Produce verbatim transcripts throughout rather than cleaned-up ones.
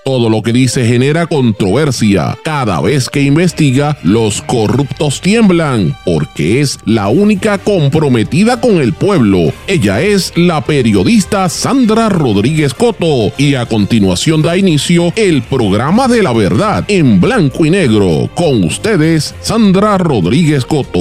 Todo lo que dice genera controversia. Cada vez que investiga, los corruptos tiemblan, porque es la única comprometida con el pueblo. Ella es la periodista Sandra Rodríguez Coto, y a continuación da inicio el programa de la verdad en blanco y negro. Con ustedes, Sandra Rodríguez Coto.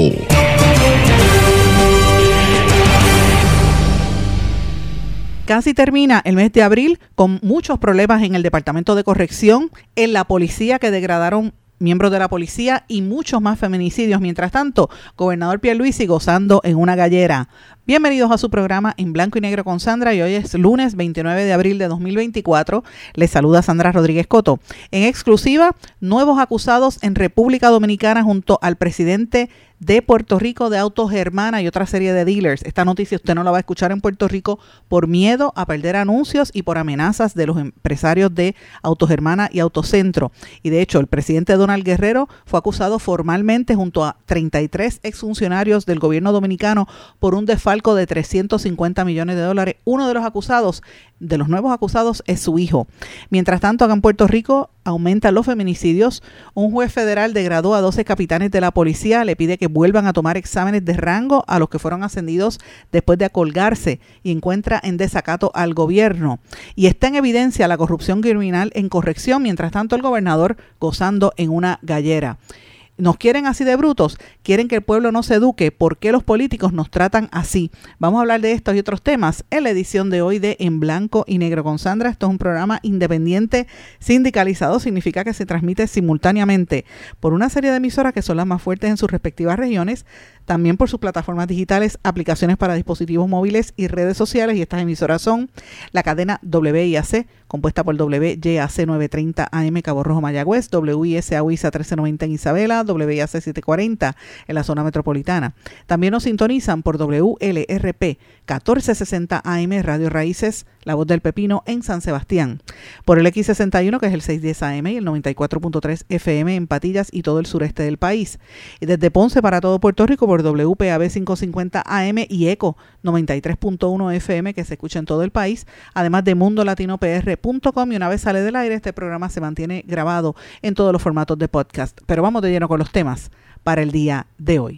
Casi termina el mes de abril con muchos problemas en el Departamento de Corrección, en la policía, que degradaron miembros de la policía, y muchos más feminicidios. Mientras tanto, gobernador Pierluisi gozando en una gallera. Bienvenidos a su programa en blanco y negro con Sandra, y hoy es lunes veintinueve de abril de dos mil veinticuatro. Les saluda Sandra Rodríguez Coto. En exclusiva, nuevos acusados en República Dominicana junto al presidente de Puerto Rico de Autos Germana y otra serie de dealers. Esta noticia usted no la va a escuchar en Puerto Rico por miedo a perder anuncios y por amenazas de los empresarios de Autos Germana y Autocentro. Y de hecho, el presidente Donald Guerrero fue acusado formalmente junto a treinta y tres exfuncionarios del gobierno dominicano por un desfalco de trescientos cincuenta millones de dólares. Uno de los acusados, de los nuevos acusados, es su hijo. Mientras tanto, acá en Puerto Rico aumentan los feminicidios. Un juez federal degradó a doce capitanes de la policía, le pide que vuelvan a tomar exámenes de rango a los que fueron ascendidos después de acolgarse, y encuentra en desacato al gobierno. Y está en evidencia la corrupción criminal en corrección. Mientras tanto, el gobernador gozando en una gallera. ¿Nos quieren así de brutos? ¿Quieren que el pueblo no se eduque? ¿Por qué los políticos nos tratan así? Vamos a hablar de estos y otros temas en la edición de hoy de En Blanco y Negro con Sandra. Esto es un programa independiente sindicalizado. Significa que se transmite simultáneamente por una serie de emisoras que son las más fuertes en sus respectivas regiones, también por sus plataformas digitales, aplicaciones para dispositivos móviles y redes sociales. Y estas emisoras son la cadena W I A C, compuesta por W Y A C novecientos treinta A M Cabo Rojo Mayagüez, W I S A U I S A trece noventa en Isabela, W I A C setecientos cuarenta en la zona metropolitana. También nos sintonizan por W L R P catorce sesenta A M Radio Raíces, La Voz del Pepino en San Sebastián. Por el X sesenta y uno, que es el seiscientos diez A M, y el noventa y cuatro punto tres F M en Patillas y todo el sureste del país. Y desde Ponce para todo Puerto Rico por W P A B quinientos cincuenta A M y ECO noventa y tres punto uno F M, que se escucha en todo el país. Además de mundo latino p r punto com, y una vez sale del aire, este programa se mantiene grabado en todos los formatos de podcast. Pero vamos de lleno con los temas para el día de hoy.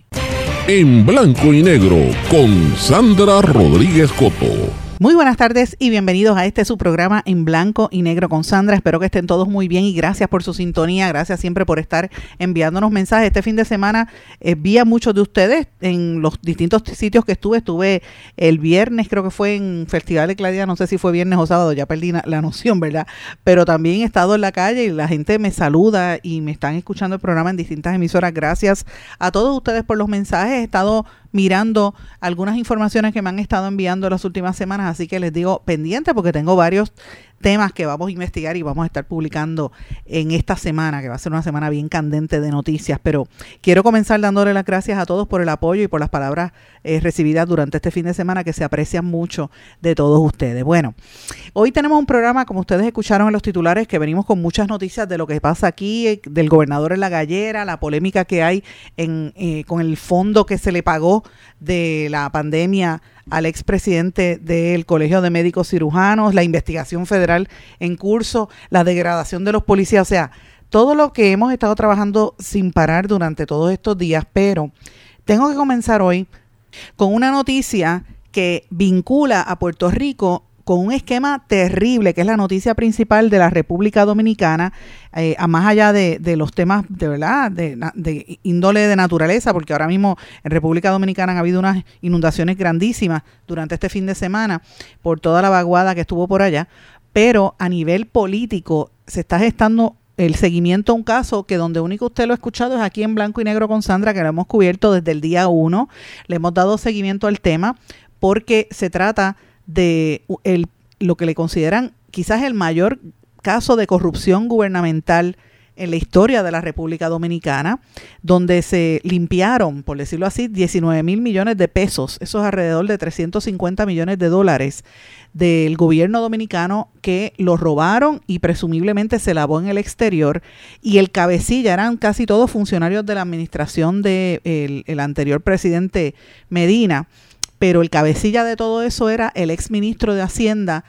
En blanco y negro con Sandra Rodríguez Coto. Muy buenas tardes y bienvenidos a este su programa En Blanco y Negro con Sandra. Espero que estén todos muy bien y gracias por su sintonía. Gracias siempre por estar enviándonos mensajes. Este fin de semana eh, vi a muchos de ustedes en los distintos sitios que estuve. Estuve el viernes, creo que fue en Festival de Claridad, no sé si fue viernes o sábado, ya perdí la, la noción, ¿verdad? Pero también he estado en la calle y la gente me saluda y me están escuchando el programa en distintas emisoras. Gracias a todos ustedes por los mensajes. He estado mirando algunas informaciones que me han estado enviando las últimas semanas, así que les digo pendiente porque tengo varios temas que vamos a investigar y vamos a estar publicando en esta semana, que va a ser una semana bien candente de noticias. Pero quiero comenzar dándole las gracias a todos por el apoyo y por las palabras eh, recibidas durante este fin de semana, que se aprecian mucho de todos ustedes. Bueno, hoy tenemos un programa, como ustedes escucharon en los titulares, que venimos con muchas noticias de lo que pasa aquí, del gobernador en la gallera, la polémica que hay en, eh, con el fondo que se le pagó de la pandemia al expresidente del Colegio de Médicos Cirujanos, la investigación federal en curso, la degradación de los policías, o sea, todo lo que hemos estado trabajando sin parar durante todos estos días. Pero tengo que comenzar hoy con una noticia que vincula a Puerto Rico con un esquema terrible, que es la noticia principal de la República Dominicana, eh, a más allá de, de los temas de verdad, de, de índole de naturaleza, porque ahora mismo en República Dominicana han habido unas inundaciones grandísimas durante este fin de semana por toda la vaguada que estuvo por allá, pero a nivel político se está gestando el seguimiento a un caso que donde único usted lo ha escuchado es aquí en Blanco y Negro con Sandra, que lo hemos cubierto desde el día uno. Le hemos dado seguimiento al tema porque se trata de el, lo que le consideran quizás el mayor caso de corrupción gubernamental en la historia de la República Dominicana, donde se limpiaron, por decirlo así, diecinueve mil millones de pesos, eso es alrededor de trescientos cincuenta millones de dólares del gobierno dominicano, que lo robaron y presumiblemente se lavó en el exterior, y el cabecilla eran casi todos funcionarios de la administración del de el anterior presidente Medina, pero el cabecilla de todo eso era el exministro de Hacienda,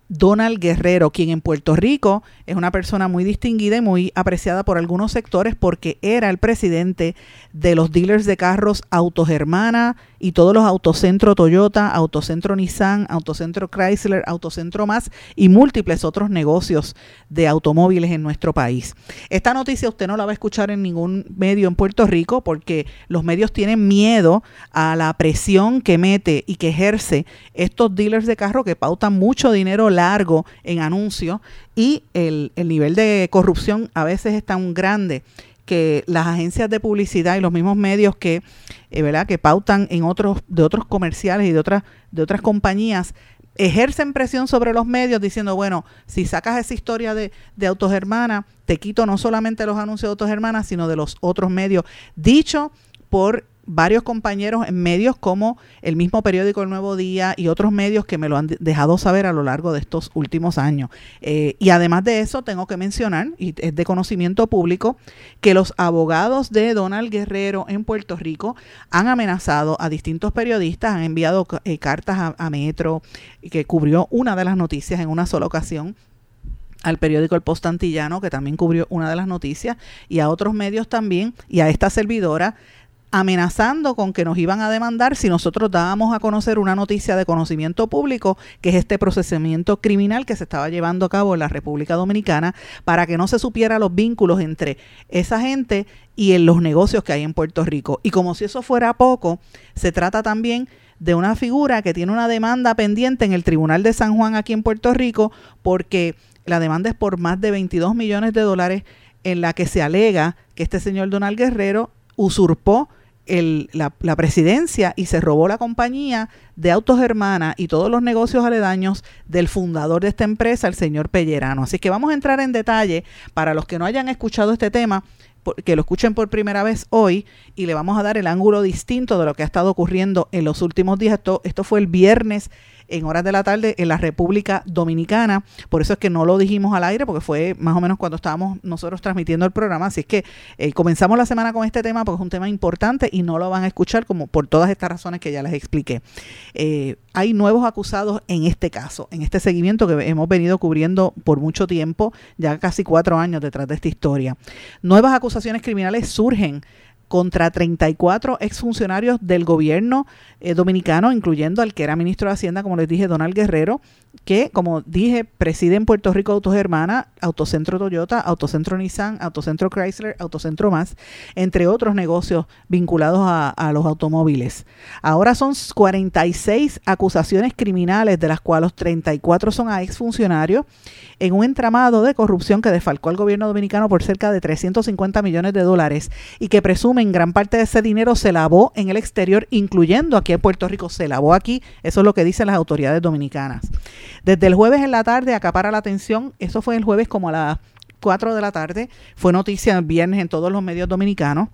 Donald Guerrero, quien en Puerto Rico es una persona muy distinguida y muy apreciada por algunos sectores porque era el presidente de los dealers de carros Autogermana y todos los Autocentro Toyota, Autocentro Nissan, Autocentro Chrysler, Autocentro Más y múltiples otros negocios de automóviles en nuestro país. Esta noticia usted no la va a escuchar en ningún medio en Puerto Rico porque los medios tienen miedo a la presión que mete y que ejerce estos dealers de carro que pautan mucho dinero largo en anuncios y el, el nivel de corrupción a veces es tan grande que las agencias de publicidad y los mismos medios que, eh, ¿verdad? que pautan en otros de otros comerciales y de otras de otras compañías ejercen presión sobre los medios diciendo, bueno, si sacas esa historia de, de Autogermana, te quito no solamente los anuncios de Autogermana, sino de los otros medios. Dicho por varios compañeros en medios como el mismo periódico El Nuevo Día y otros medios que me lo han dejado saber a lo largo de estos últimos años. Eh, y además de eso, tengo que mencionar, y es de conocimiento público, que los abogados de Donald Guerrero en Puerto Rico han amenazado a distintos periodistas, han enviado eh, cartas a, a Metro, que cubrió una de las noticias en una sola ocasión, al periódico El Post Antillano, que también cubrió una de las noticias, y a otros medios también, y a esta servidora, amenazando con que nos iban a demandar si nosotros dábamos a conocer una noticia de conocimiento público, que es este procesamiento criminal que se estaba llevando a cabo en la República Dominicana para que no se supiera los vínculos entre esa gente y en los negocios que hay en Puerto Rico. Y como si eso fuera poco, se trata también de una figura que tiene una demanda pendiente en el Tribunal de San Juan aquí en Puerto Rico, porque la demanda es por más de veintidós millones de dólares en la que se alega que este señor Donald Guerrero usurpó El, la, la presidencia y se robó la compañía de Autogermana y todos los negocios aledaños del fundador de esta empresa, el señor Pellerano. Así que vamos a entrar en detalle para los que no hayan escuchado este tema, que lo escuchen por primera vez hoy y le vamos a dar el ángulo distinto de lo que ha estado ocurriendo en los últimos días. Esto, esto fue el viernes en horas de la tarde en la República Dominicana, por eso es que no lo dijimos al aire, porque fue más o menos cuando estábamos nosotros transmitiendo el programa, así es que eh, comenzamos la semana con este tema porque es un tema importante y no lo van a escuchar como por todas estas razones que ya les expliqué. Eh, hay nuevos acusados en este caso, en este seguimiento que hemos venido cubriendo por mucho tiempo, ya casi cuatro años detrás de esta historia. Nuevas acusaciones criminales surgen contra treinta y cuatro exfuncionarios del gobierno eh, dominicano, incluyendo al que era ministro de Hacienda, como les dije, Donald Guerrero, que, como dije, preside en Puerto Rico Autogermana, Autocentro Toyota, Autocentro Nissan, Autocentro Chrysler, Autocentro Más, entre otros negocios vinculados a, a los automóviles. Ahora son cuarenta y seis acusaciones criminales, de las cuales treinta y cuatro son a exfuncionarios, en un entramado de corrupción que desfalcó al gobierno dominicano por cerca de trescientos cincuenta millones de dólares y que presumen gran parte de ese dinero se lavó en el exterior, incluyendo aquí en Puerto Rico, se lavó aquí. Eso es lo que dicen las autoridades dominicanas. Desde el jueves en la tarde acapara la atención, eso fue el jueves como a las cuatro de la tarde, fue noticia el viernes en todos los medios dominicanos.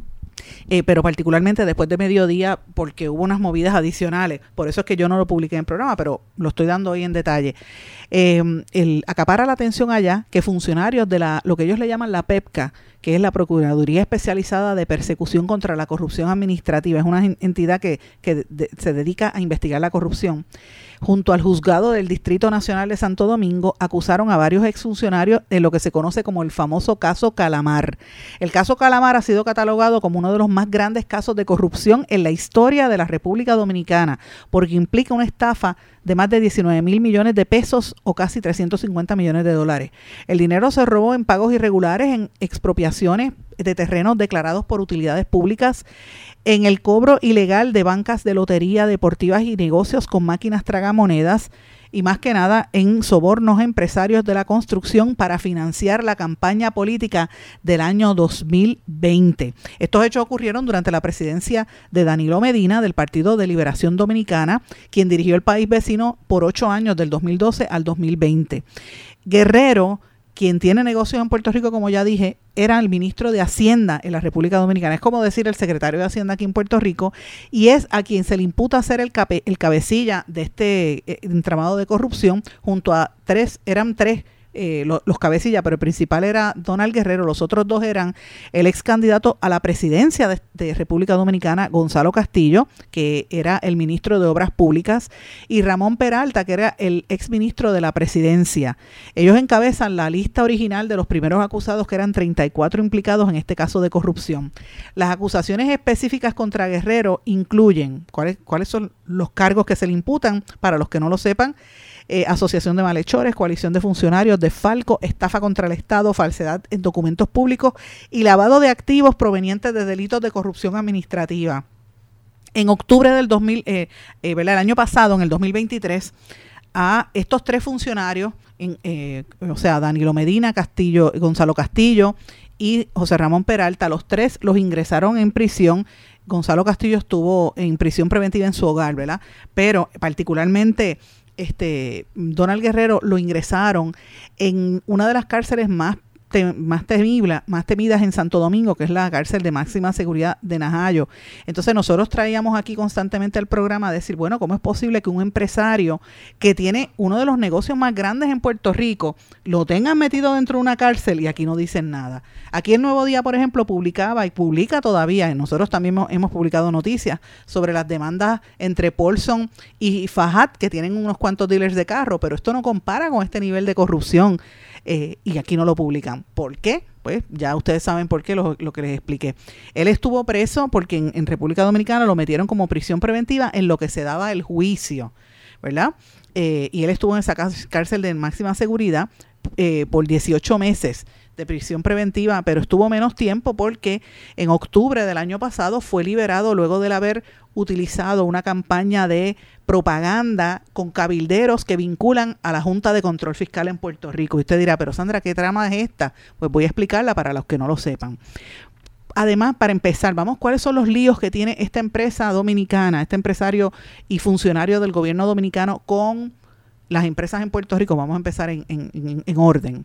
Eh, pero particularmente después de mediodía, porque hubo unas movidas adicionales, por eso es que yo no lo publiqué en el programa, pero lo estoy dando hoy en detalle. Eh, el, acapara la atención allá que funcionarios de la lo que ellos le llaman la PEPCA, que es la Procuraduría Especializada de Persecución contra la Corrupción Administrativa, es una entidad que, que de, se dedica a investigar la corrupción, junto al Juzgado del Distrito Nacional de Santo Domingo, acusaron a varios exfuncionarios de lo que se conoce como el famoso caso Calamar. El caso Calamar ha sido catalogado como uno de los más grandes casos de corrupción en la historia de la República Dominicana, porque implica una estafa de más de diecinueve mil millones de pesos o casi trescientos cincuenta millones de dólares. El dinero se robó en pagos irregulares, en expropiaciones de terrenos declarados por utilidades públicas, en el cobro ilegal de bancas de lotería deportivas y negocios con máquinas tragamonedas, y más que nada en sobornos a empresarios de la construcción para financiar la campaña política del año dos mil veinte. Estos hechos ocurrieron durante la presidencia de Danilo Medina del Partido de Liberación Dominicana, quien dirigió el país vecino por ocho años, del dos mil doce al dos mil veinte. Guerrero, quien tiene negocios en Puerto Rico, como ya dije, era el ministro de Hacienda en la República Dominicana. Es como decir el secretario de Hacienda aquí en Puerto Rico, y es a quien se le imputa ser el, cape, el cabecilla de este eh, entramado de corrupción, junto a tres, eran tres eh, lo, los cabecillas, pero el principal era Donald Guerrero, los otros dos eran el ex candidato a la presidencia de, de República Dominicana, Gonzalo Castillo, que era el ministro de Obras Públicas, y Ramón Peralta, que era el ex ministro de la presidencia. Ellos encabezan la lista original de los primeros acusados, que eran treinta y cuatro implicados en este caso de corrupción. Las acusaciones específicas contra Guerrero incluyen, ¿cuáles, cuáles son los cargos que se le imputan? Para los que no lo sepan, Eh, asociación de malhechores, coalición de funcionarios, desfalco, estafa contra el Estado, falsedad en documentos públicos y lavado de activos provenientes de delitos de corrupción administrativa. En octubre del dos mil, eh, eh, ¿verdad? El año pasado, en el dos mil veintitrés, a estos tres funcionarios, en, eh, o sea, Danilo Medina, Castillo, Gonzalo Castillo y José Ramón Peralta, los tres los ingresaron en prisión. Gonzalo Castillo estuvo en prisión preventiva en su hogar, ¿verdad? Pero particularmente Este, Donald Guerrero lo ingresaron en una de las cárceles más, te, más, temible, más temidas en Santo Domingo, que es la cárcel de máxima seguridad de Najayo. Entonces nosotros traíamos aquí constantemente al programa a decir, bueno, ¿cómo es posible que un empresario que tiene uno de los negocios más grandes en Puerto Rico lo tengan metido dentro de una cárcel y aquí no dicen nada? Aquí el Nuevo Día, por ejemplo, publicaba y publica todavía, nosotros también hemos, hemos publicado noticias sobre las demandas entre Paulson y Fajat, que tienen unos cuantos dealers de carro, pero esto no compara con este nivel de corrupción. Eh, y aquí no lo publican. ¿Por qué? Pues ya ustedes saben por qué, lo, lo que les expliqué. Él estuvo preso porque en, en República Dominicana lo metieron como prisión preventiva en lo que se daba el juicio, ¿verdad? Eh, y él estuvo en esa cárcel de máxima seguridad eh, por dieciocho meses de prisión preventiva, pero estuvo menos tiempo porque en octubre del año pasado fue liberado luego de haber utilizado una campaña de propaganda con cabilderos que vinculan a la Junta de Control Fiscal en Puerto Rico. Y usted dirá, pero Sandra, ¿qué trama es esta? Pues voy a explicarla para los que no lo sepan. Además, para empezar, vamos, ¿cuáles son los líos que tiene esta empresa dominicana, este empresario y funcionario del gobierno dominicano con las empresas en Puerto Rico? Vamos a empezar en, en, en, en orden.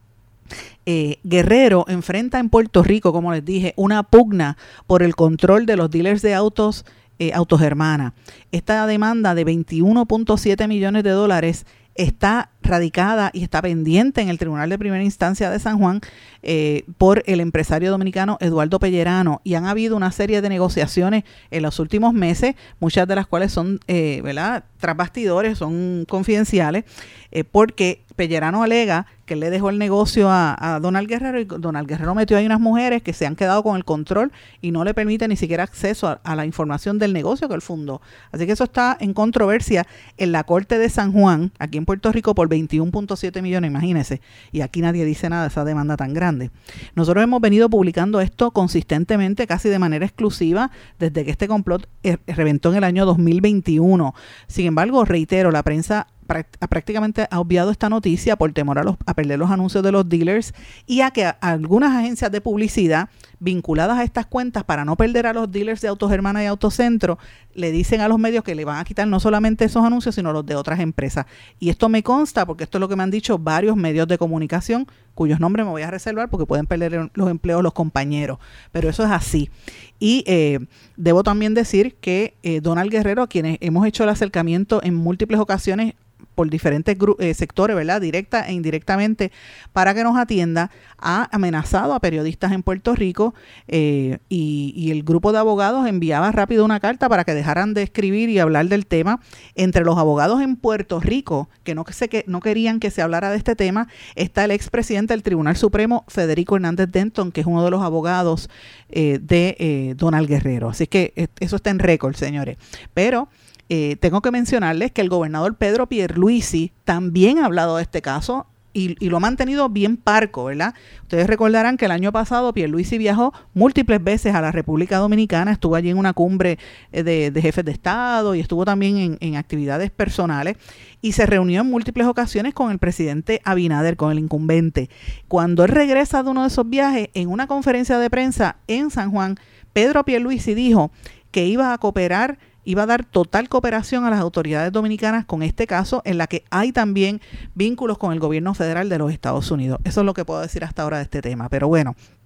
Eh, Guerrero enfrenta en Puerto Rico, como les dije, una pugna por el control de los dealers de autos eh, Autogermana. Esta demanda de veintiuno punto siete millones de dólares está radicada y está pendiente en el Tribunal de Primera Instancia de San Juan eh, por el empresario dominicano Eduardo Pellerano, y han habido una serie de negociaciones en los últimos meses, muchas de las cuales son, eh, ¿verdad?, tras bastidores, son confidenciales, eh, porque Pellerano alega que él le dejó el negocio a, a Donald Guerrero y Donald Guerrero metió ahí unas mujeres que se han quedado con el control y no le permite ni siquiera acceso a, a la información del negocio que él fundó. Así que eso está en controversia en la Corte de San Juan, aquí en Puerto Rico, por veintiuno punto siete millones, imagínense. Y aquí nadie dice nada de esa demanda tan grande. Nosotros hemos venido publicando esto consistentemente, casi de manera exclusiva, desde que este complot reventó en el año dos mil veintiuno. Sin embargo, reitero, la prensa prácticamente ha obviado esta noticia por temor a, los, a perder los anuncios de los dealers y a que a algunas agencias de publicidad vinculadas a estas cuentas, para no perder a los dealers de Autogermana y Autocentro, le dicen a los medios que le van a quitar no solamente esos anuncios, sino los de otras empresas. Y esto me consta porque esto es lo que me han dicho varios medios de comunicación, cuyos nombres me voy a reservar porque pueden perder los empleos los compañeros. Pero eso es así. Y eh, debo también decir que eh, Donald Guerrero, a quienes hemos hecho el acercamiento en múltiples ocasiones por diferentes eh, sectores, ¿verdad?, directa e indirectamente, para que nos atienda, ha amenazado a periodistas en Puerto Rico eh, y, y el grupo de abogados enviaba rápido una carta para que dejaran de escribir y hablar del tema. Entre los abogados en Puerto Rico que no, se, que no querían que se hablara de este tema está el expresidente del Tribunal Supremo, Federico Hernández Denton, que es uno de los abogados eh, de eh, Donald Guerrero. Así que eh, eso está en récord, señores. Pero Eh, tengo que mencionarles que el gobernador Pedro Pierluisi también ha hablado de este caso y, y lo ha mantenido bien parco, ¿verdad? Ustedes recordarán que el año pasado Pierluisi viajó múltiples veces a la República Dominicana, estuvo allí en una cumbre de, de jefes de Estado y estuvo también en, en actividades personales y se reunió en múltiples ocasiones con el presidente Abinader, con el incumbente. Cuando él regresa de uno de esos viajes, en una conferencia de prensa en San Juan, Pedro Pierluisi dijo que iba a cooperar, iba a dar total cooperación a las autoridades dominicanas con este caso, en la que hay también vínculos con el gobierno federal de los Estados Unidos. Eso es lo que puedo decir hasta ahora de este tema. Pero bueno,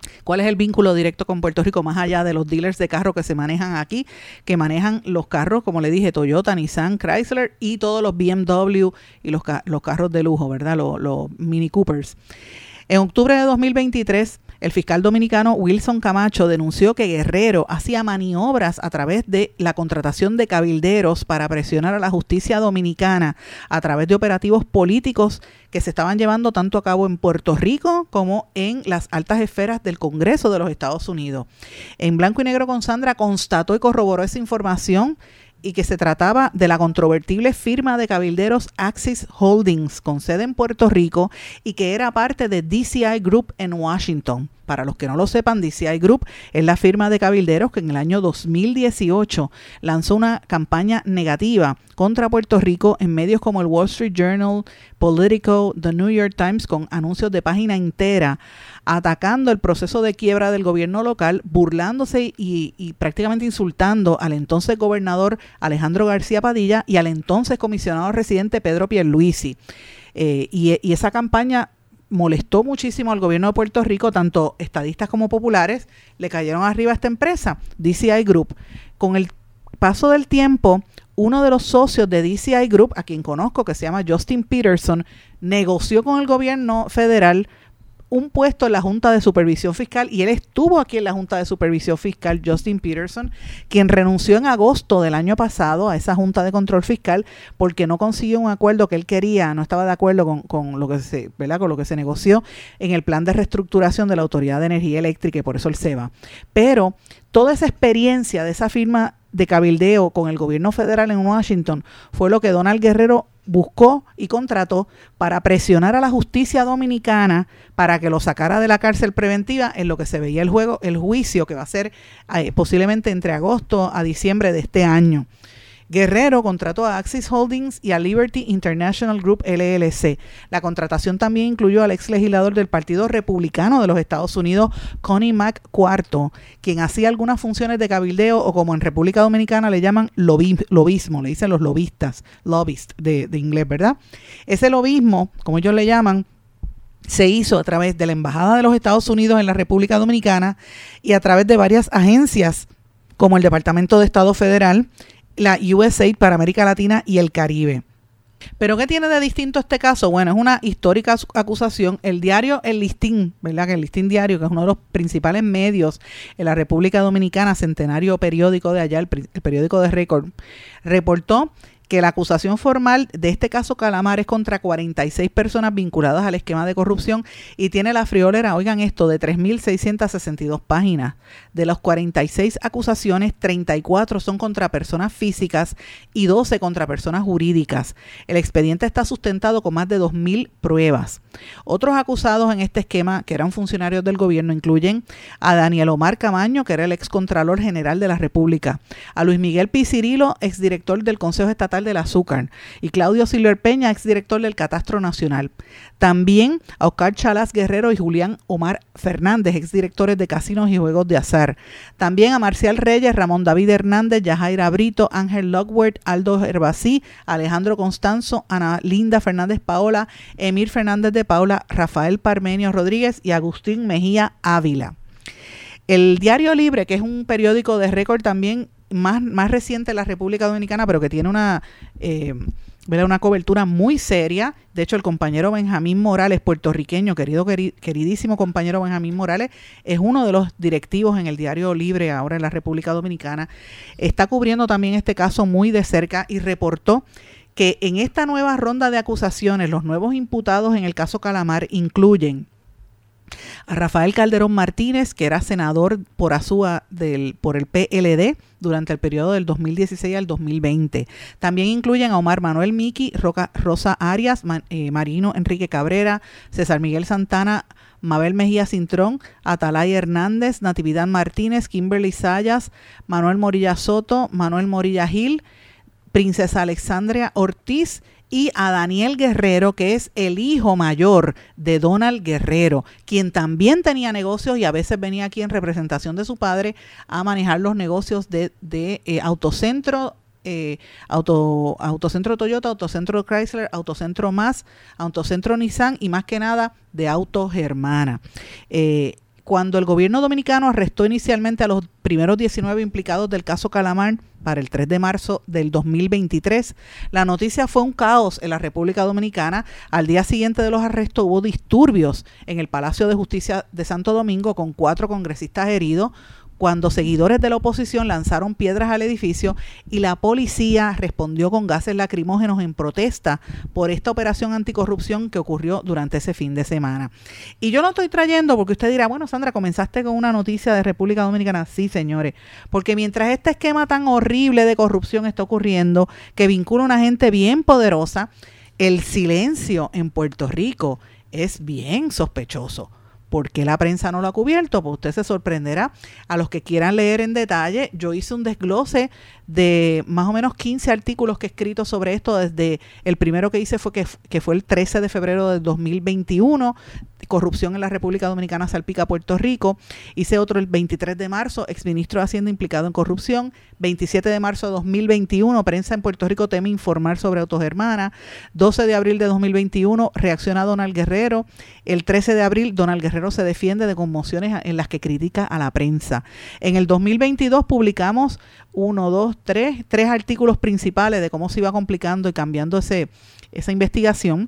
¿Cuál es el vínculo directo con Puerto Rico más allá de los dealers de carros que se manejan aquí, que manejan los carros, como le dije, Toyota, Nissan, Chrysler y todos los B M W y los, los carros de lujo, ¿verdad? Los, los Mini Coopers. En octubre de dos mil veintitrés, el fiscal dominicano Wilson Camacho denunció que Guerrero hacía maniobras a través de la contratación de cabilderos para presionar a la justicia dominicana a través de operativos políticos que se estaban llevando tanto a cabo en Puerto Rico como en las altas esferas del Congreso de los Estados Unidos. En Blanco y Negro con Sandra constató y corroboró esa información y que se trataba de la controvertible firma de cabilderos Axis Holdings con sede en Puerto Rico y que era parte de D C I Group en Washington. Para los que no lo sepan, D C I Group es la firma de cabilderos que en el año dos mil dieciocho lanzó una campaña negativa contra Puerto Rico en medios como el Wall Street Journal, Politico, The New York Times, con anuncios de página entera, atacando el proceso de quiebra del gobierno local, burlándose y, y prácticamente insultando al entonces gobernador Alejandro García Padilla y al entonces comisionado residente Pedro Pierluisi. Eh, y, y esa campaña molestó muchísimo al gobierno de Puerto Rico, tanto estadistas como populares le cayeron arriba a esta empresa, D C I Group. Con el paso del tiempo, uno de los socios de D C I Group, a quien conozco, que se llama Justin Peterson, negoció con el gobierno federal un puesto en la Junta de Supervisión Fiscal y él estuvo aquí en la Junta de Supervisión Fiscal, Justin Peterson, quien renunció en agosto del año pasado a esa Junta de Control Fiscal porque no consiguió un acuerdo que él quería, no estaba de acuerdo con, con lo que se, ¿verdad? Con lo que se negoció en el plan de reestructuración de la Autoridad de Energía Eléctrica y por eso él se va. Pero toda esa experiencia de esa firma de cabildeo con el gobierno federal en Washington fue lo que Donald Guerrero buscó y contrató para presionar a la justicia dominicana para que lo sacara de la cárcel preventiva en lo que se veía el juego, el juicio que va a ser eh, posiblemente entre agosto a diciembre de este año. Guerrero contrató a Axis Holdings y a Liberty International Group L L C. La contratación también incluyó al ex legislador del Partido Republicano de los Estados Unidos, Connie Mack cuarto, quien hacía algunas funciones de cabildeo o como en República Dominicana le llaman lobby, lobismo, le dicen los lobistas, lobbyist de, de inglés, ¿verdad? Ese lobismo, como ellos le llaman, se hizo a través de la Embajada de los Estados Unidos en la República Dominicana y a través de varias agencias como el Departamento de Estado Federal, la U S A I D para América Latina y el Caribe. ¿Pero qué tiene de distinto este caso? Bueno, es una histórica acusación. El diario El Listín, ¿verdad? Que el Listín Diario, que es uno de los principales medios en la República Dominicana, centenario periódico de allá, el, el periódico de Récord, reportó que la acusación formal de este caso Calamar es contra cuarenta y seis personas vinculadas al esquema de corrupción y tiene la friolera, oigan esto, de tres mil seiscientas sesenta y dos páginas. De las cuarenta y seis acusaciones, treinta y cuatro son contra personas físicas y doce contra personas jurídicas. El expediente está sustentado con más de dos mil pruebas. Otros acusados en este esquema, que eran funcionarios del gobierno, incluyen a Daniel Omar Camaño, que era el excontralor general de la República, a Luis Miguel Picirilo, exdirector del Consejo Estatal del Azúcar, y Claudio Silver Peña, exdirector del Catastro Nacional. También a Oscar Chalas Guerrero y Julián Omar Fernández, exdirectores de Casinos y Juegos de Azar. También a Marcial Reyes, Ramón David Hernández, Yajaira Brito, Ángel Lockwood, Aldo Herbací, Alejandro Constanzo, Ana Linda Fernández Paola, Emir Fernández de Paula, Rafael Parmenio Rodríguez y Agustín Mejía Ávila. El Diario Libre, que es un periódico de Récord también más, más reciente en la República Dominicana, pero que tiene una, eh, una cobertura muy seria. De hecho, el compañero Benjamín Morales, puertorriqueño, querido, queri, queridísimo compañero Benjamín Morales, es uno de los directivos en el Diario Libre ahora en la República Dominicana. Está cubriendo también este caso muy de cerca y reportó que en esta nueva ronda de acusaciones, los nuevos imputados en el caso Calamar incluyen a Rafael Calderón Martínez, que era senador por Azúa del, por el P L D durante el periodo del dos mil dieciséis al dos mil veinte. También incluyen a Omar Manuel Miki, Roca, Rosa Arias, Man, eh, Marino Enrique Cabrera, César Miguel Santana, Mabel Mejía Cintrón, Atalay Hernández, Natividad Martínez, Kimberly Sayas, Manuel Morilla Soto, Manuel Morilla Gil, Princesa Alexandria Ortiz y a Daniel Guerrero, que es el hijo mayor de Donald Guerrero, quien también tenía negocios y a veces venía aquí en representación de su padre a manejar los negocios de, de eh, Autocentro, eh, Auto, Autocentro Toyota, Autocentro Chrysler, Autocentro Más, Autocentro Nissan y más que nada de Auto Germana. Eh, cuando el gobierno dominicano arrestó inicialmente a los primeros diecinueve implicados del caso Calamar para el tres de marzo del dos mil veintitrés, la noticia fue un caos en la República Dominicana. Al día siguiente de los arrestos hubo disturbios en el Palacio de Justicia de Santo Domingo con cuatro congresistas heridos, cuando seguidores de la oposición lanzaron piedras al edificio y la policía respondió con gases lacrimógenos en protesta por esta operación anticorrupción que ocurrió durante ese fin de semana. Y yo lo estoy trayendo porque usted dirá, bueno, Sandra, comenzaste con una noticia de República Dominicana. Sí, señores, porque mientras este esquema tan horrible de corrupción está ocurriendo, que vincula a una gente bien poderosa, el silencio en Puerto Rico es bien sospechoso. ¿Por qué la prensa no lo ha cubierto? Pues usted se sorprenderá. A los que quieran leer en detalle, yo hice un desglose de más o menos quince artículos que he escrito sobre esto. Desde el primero que hice fue que, que fue el trece de febrero del dos mil veintiuno, corrupción en la República Dominicana salpica a Puerto Rico. Hice otro el veintitrés de marzo, exministro de Hacienda implicado en corrupción. veintisiete de marzo de dos mil veintiuno, prensa en Puerto Rico teme informar sobre Autogermana. doce de abril de dos mil veintiuno, reacciona Donald Guerrero. El trece de abril, Donald Guerrero se defiende de conmociones en las que critica a la prensa. En el dos mil veintidós publicamos uno, dos, tres, tres artículos principales de cómo se iba complicando y cambiando ese, esa investigación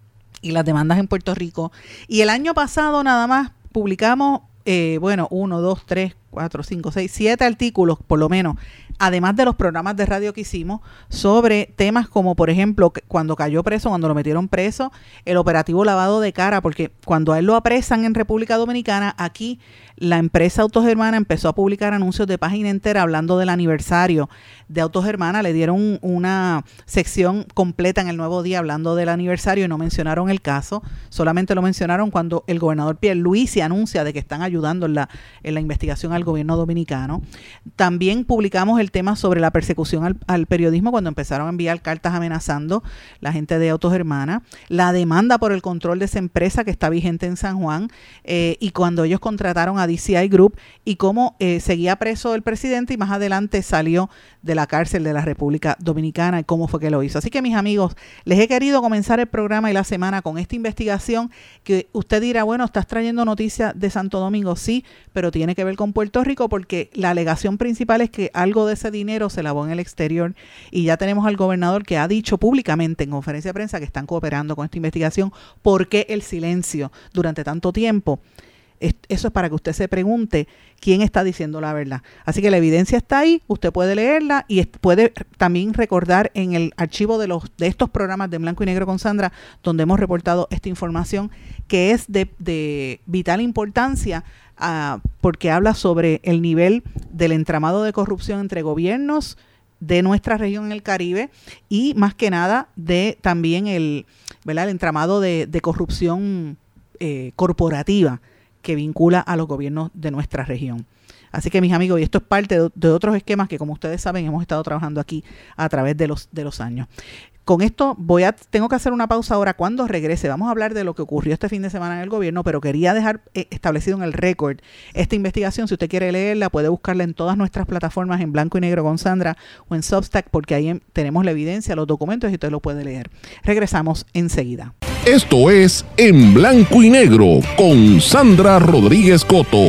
y las demandas en Puerto Rico. Y el año pasado nada más publicamos, eh, bueno, uno, dos, tres, cuatro, cinco, seis, siete artículos por lo menos, además de los programas de radio que hicimos sobre temas como, por ejemplo, cuando cayó preso, cuando lo metieron preso, el operativo lavado de cara, porque cuando a él lo apresan en República Dominicana, aquí la empresa Autogermana empezó a publicar anuncios de página entera hablando del aniversario de Autogermana. Le dieron una sección completa en el Nuevo Día hablando del aniversario y no mencionaron el caso, solamente lo mencionaron cuando el gobernador Pierluisi anuncia de que están ayudando en la, en la investigación al gobierno dominicano. También publicamos el tema sobre la persecución al, al periodismo cuando empezaron a enviar cartas amenazando la gente de Autogermana, la demanda por el control de esa empresa que está vigente en San Juan, eh, y cuando ellos contrataron a D C I Group y cómo eh, seguía preso el presidente y más adelante salió de la cárcel de la República Dominicana y cómo fue que lo hizo. Así que, mis amigos, les he querido comenzar el programa y la semana con esta investigación que usted dirá, bueno, estás trayendo noticias de Santo Domingo, sí, pero tiene que ver con Puerto Rico porque la alegación principal es que algo de ese dinero se lavó en el exterior y ya tenemos al gobernador que ha dicho públicamente en conferencia de prensa que están cooperando con esta investigación. ¿Por qué el silencio durante tanto tiempo? Eso es para que usted se pregunte quién está diciendo la verdad. Así que la evidencia está ahí, usted puede leerla y puede también recordar en el archivo de los de estos programas de Blanco y Negro con Sandra, donde hemos reportado esta información que es de, de vital importancia, uh, porque habla sobre el nivel del entramado de corrupción entre gobiernos de nuestra región en el Caribe y más que nada de también el, ¿verdad? el entramado de, de corrupción eh, corporativa que vincula a los gobiernos de nuestra región. Así que, mis amigos, y esto es parte de, de otros esquemas que, como ustedes saben, hemos estado trabajando aquí a través de los de los años. Con esto voy a tengo que hacer una pausa ahora. Cuando regrese vamos a hablar de lo que ocurrió este fin de semana en el gobierno, pero quería dejar eh, establecido en el récord esta investigación. Si usted quiere leerla, puede buscarla en todas nuestras plataformas en Blanco y Negro con Sandra o en Substack, porque ahí en, tenemos la evidencia, los documentos y usted lo puede leer. Regresamos enseguida. Esto es En Blanco y Negro con Sandra Rodríguez Coto.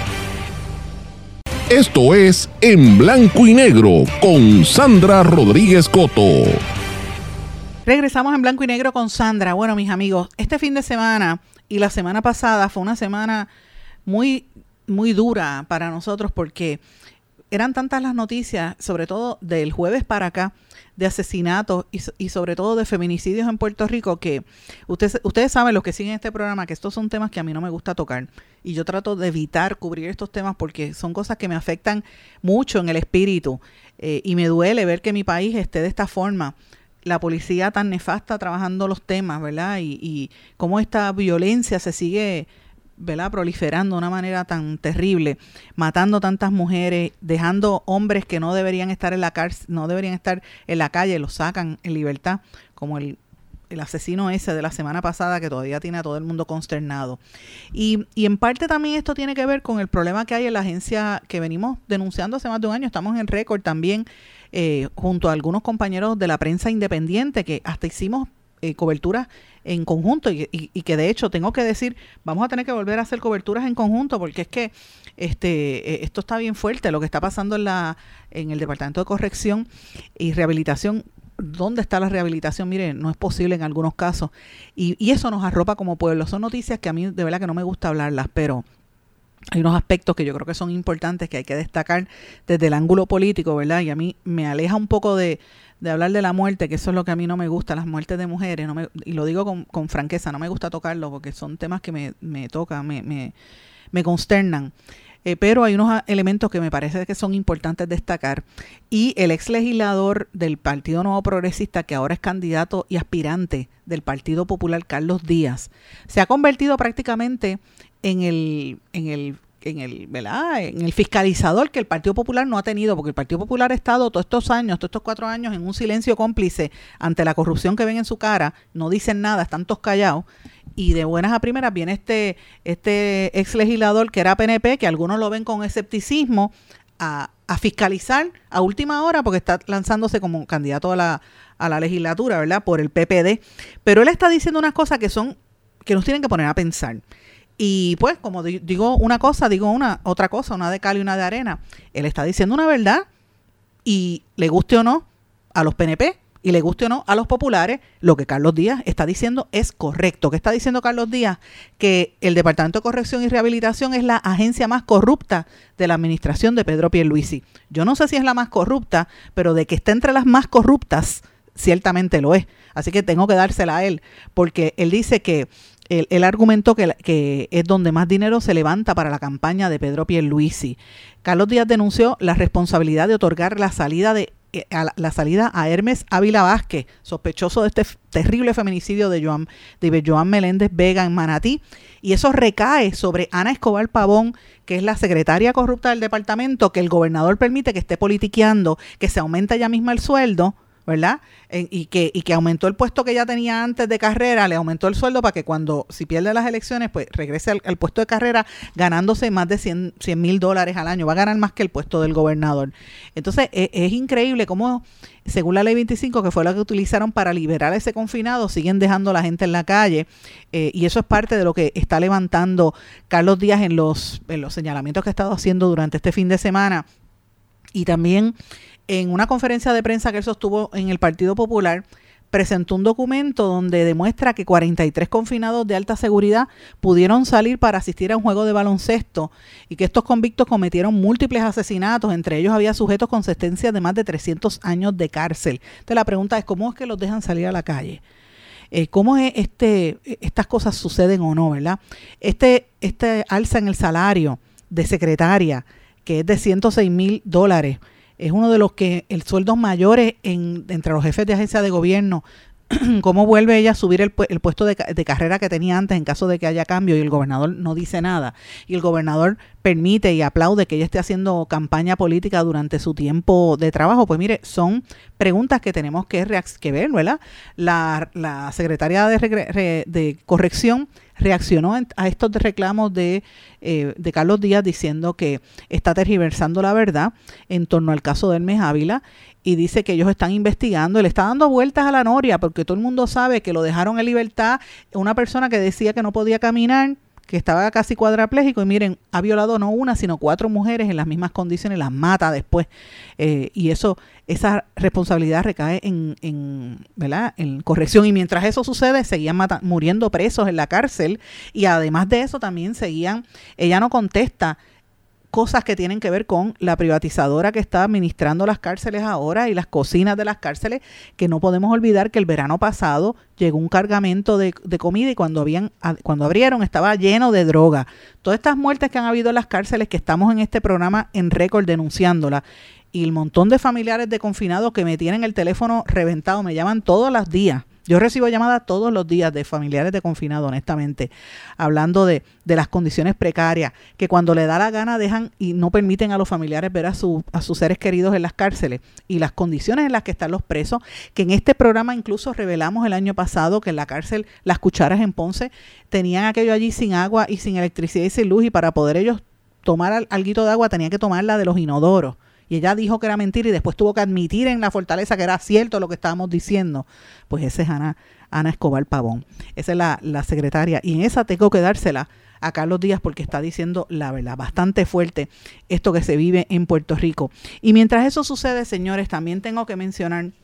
Esto es En Blanco y Negro con Sandra Rodríguez Coto. Regresamos en Blanco y Negro con Sandra. Bueno, mis amigos, este fin de semana y la semana pasada fue una semana muy, muy dura para nosotros porque eran tantas las noticias, sobre todo del jueves para acá, de asesinatos y, y sobre todo de feminicidios en Puerto Rico, que ustedes, ustedes saben, los que siguen este programa, que estos son temas que a mí no me gusta tocar y yo trato de evitar cubrir estos temas porque son cosas que me afectan mucho en el espíritu, eh, y me duele ver que mi país esté de esta forma, la policía tan nefasta trabajando los temas, ¿verdad? Y, y cómo esta violencia se sigue, ¿verdad?, proliferando de una manera tan terrible, matando tantas mujeres, dejando hombres que no deberían estar en la cárcel, no deberían estar en la calle, los sacan en libertad, como el, el asesino ese de la semana pasada que todavía tiene a todo el mundo consternado. Y, y en parte también esto tiene que ver con el problema que hay en la agencia que venimos denunciando hace más de un año, estamos en récord también, eh, junto a algunos compañeros de la prensa independiente, que hasta hicimos eh, coberturas en conjunto y, y, y que de hecho tengo que decir, vamos a tener que volver a hacer coberturas en conjunto porque es que este eh, esto está bien fuerte, lo que está pasando en la en el Departamento de Corrección y Rehabilitación. ¿Dónde está la rehabilitación? Mire, no es posible en algunos casos y, y eso nos arropa como pueblo. Son noticias que a mí de verdad que no me gusta hablarlas, pero hay unos aspectos que yo creo que son importantes que hay que destacar desde el ángulo político, ¿verdad? Y a mí me aleja un poco de, de hablar de la muerte, que eso es lo que a mí no me gusta, las muertes de mujeres, no me, y lo digo con, con franqueza, no me gusta tocarlo porque son temas que me, me tocan, me, me, me consternan. Eh, pero hay unos elementos que me parece que son importantes destacar. Y el ex legislador del Partido Nuevo Progresista, que ahora es candidato y aspirante del Partido Popular, Carlos Díaz, se ha convertido prácticamente en el, en el, en el, ¿verdad? En el fiscalizador que el Partido Popular no ha tenido, porque el Partido Popular ha estado todos estos años, todos estos cuatro años en un silencio cómplice ante la corrupción que ven en su cara, no dicen nada, están todos callados. Y de buenas a primeras viene este, este ex legislador que era P N P, que algunos lo ven con escepticismo, a, a fiscalizar a última hora porque está lanzándose como candidato a la, a la legislatura, ¿verdad? Por el P P D. Pero él está diciendo unas cosas que son, que nos tienen que poner a pensar. Y pues, como digo una cosa, digo una otra cosa, una de cal y una de arena. Él está diciendo una verdad y le guste o no a los P N P, y le guste o no a los populares, lo que Carlos Díaz está diciendo es correcto. ¿Qué está diciendo Carlos Díaz? Que el Departamento de Corrección y Rehabilitación es la agencia más corrupta de la administración de Pedro Pierluisi. Yo no sé si es la más corrupta, pero de que está entre las más corruptas, ciertamente lo es. Así que tengo que dársela a él, porque él dice que él, él argumentó que, que es donde más dinero se levanta para la campaña de Pedro Pierluisi. Carlos Díaz denunció la responsabilidad de otorgar la salida de A la, la salida a Hermes Ávila Vázquez, sospechoso de este f- terrible feminicidio de Joan, de Joan Meléndez Vega en Manatí, y eso recae sobre Ana Escobar Pavón, que es la secretaria corrupta del departamento, que el gobernador permite que esté politiqueando, que se aumenta ella misma el sueldo, ¿verdad? Eh, y que y que aumentó el puesto que ella tenía antes de carrera, le aumentó el sueldo para que cuando, si pierde las elecciones, pues regrese al, al puesto de carrera ganándose más de cien mil dólares al año. Va a ganar más que el puesto del gobernador. Entonces, es, es increíble cómo, según la ley veinticinco, que fue la que utilizaron para liberar a ese confinado, siguen dejando a la gente en la calle. Eh, y eso es parte de lo que está levantando Carlos Díaz en los, en los señalamientos que ha estado haciendo durante este fin de semana. Y también en una conferencia de prensa que él sostuvo en el Partido Popular, presentó un documento donde demuestra que cuarenta y tres confinados de alta seguridad pudieron salir para asistir a un juego de baloncesto y que estos convictos cometieron múltiples asesinatos. Entre ellos había sujetos con sentencias de más de trescientos años de cárcel. Entonces la pregunta es, ¿cómo es que los dejan salir a la calle? Eh, ¿Cómo es este, estas cosas suceden o no, verdad? Este, este alza en el salario de secretaria, que es de ciento seis mil dólares, es uno de los que el sueldos mayores en, entre los jefes de agencia de gobierno. ¿Cómo vuelve ella a subir el, el puesto de, de carrera que tenía antes en caso de que haya cambio? Y el gobernador no dice nada. Y el gobernador permite y aplaude que ella esté haciendo campaña política durante su tiempo de trabajo. Pues mire, son preguntas que tenemos que, reac- que ver, ¿verdad? La, la secretaria de, re- de Corrección reaccionó a estos reclamos de, eh, de Carlos Díaz diciendo que está tergiversando la verdad en torno al caso de Hermes Ávila y dice que ellos están investigando. Él está dando vueltas a la noria porque todo el mundo sabe que lo dejaron en libertad una persona que decía que no podía caminar, que estaba casi cuadrapléjico y miren, ha violado no una sino cuatro mujeres en las mismas condiciones, las mata después eh, y eso, esa responsabilidad recae en, en, ¿verdad? En Corrección, y mientras eso sucede seguían mata- muriendo presos en la cárcel y además de eso también seguían, ella no contesta cosas que tienen que ver con la privatizadora que está administrando las cárceles ahora y las cocinas de las cárceles, que no podemos olvidar que el verano pasado llegó un cargamento de, de comida y cuando habían cuando abrieron estaba lleno de droga. Todas estas muertes que han habido en las cárceles, que estamos en este programa en récord denunciándolas, y el montón de familiares de confinados que me tienen el teléfono reventado, me llaman todos los días. Yo recibo llamadas todos los días de familiares de confinados, honestamente, hablando de, de las condiciones precarias, que cuando le da la gana dejan y no permiten a los familiares ver a, su, a sus seres queridos en las cárceles, y las condiciones en las que están los presos, que en este programa incluso revelamos el año pasado que en la cárcel Las Cucharas en Ponce tenían aquello allí sin agua y sin electricidad y sin luz, y para poder ellos tomar alguito de agua tenían que tomarla de los inodoros. y ella dijo que era mentira y después tuvo que admitir en la Fortaleza que era cierto lo que estábamos diciendo, pues esa es Ana, Ana Escobar Pavón. Esa es la, la secretaria, y en esa tengo que dársela a Carlos Díaz porque está diciendo la verdad, bastante fuerte esto que se vive en Puerto Rico. Y mientras eso sucede, señores, también tengo que mencionar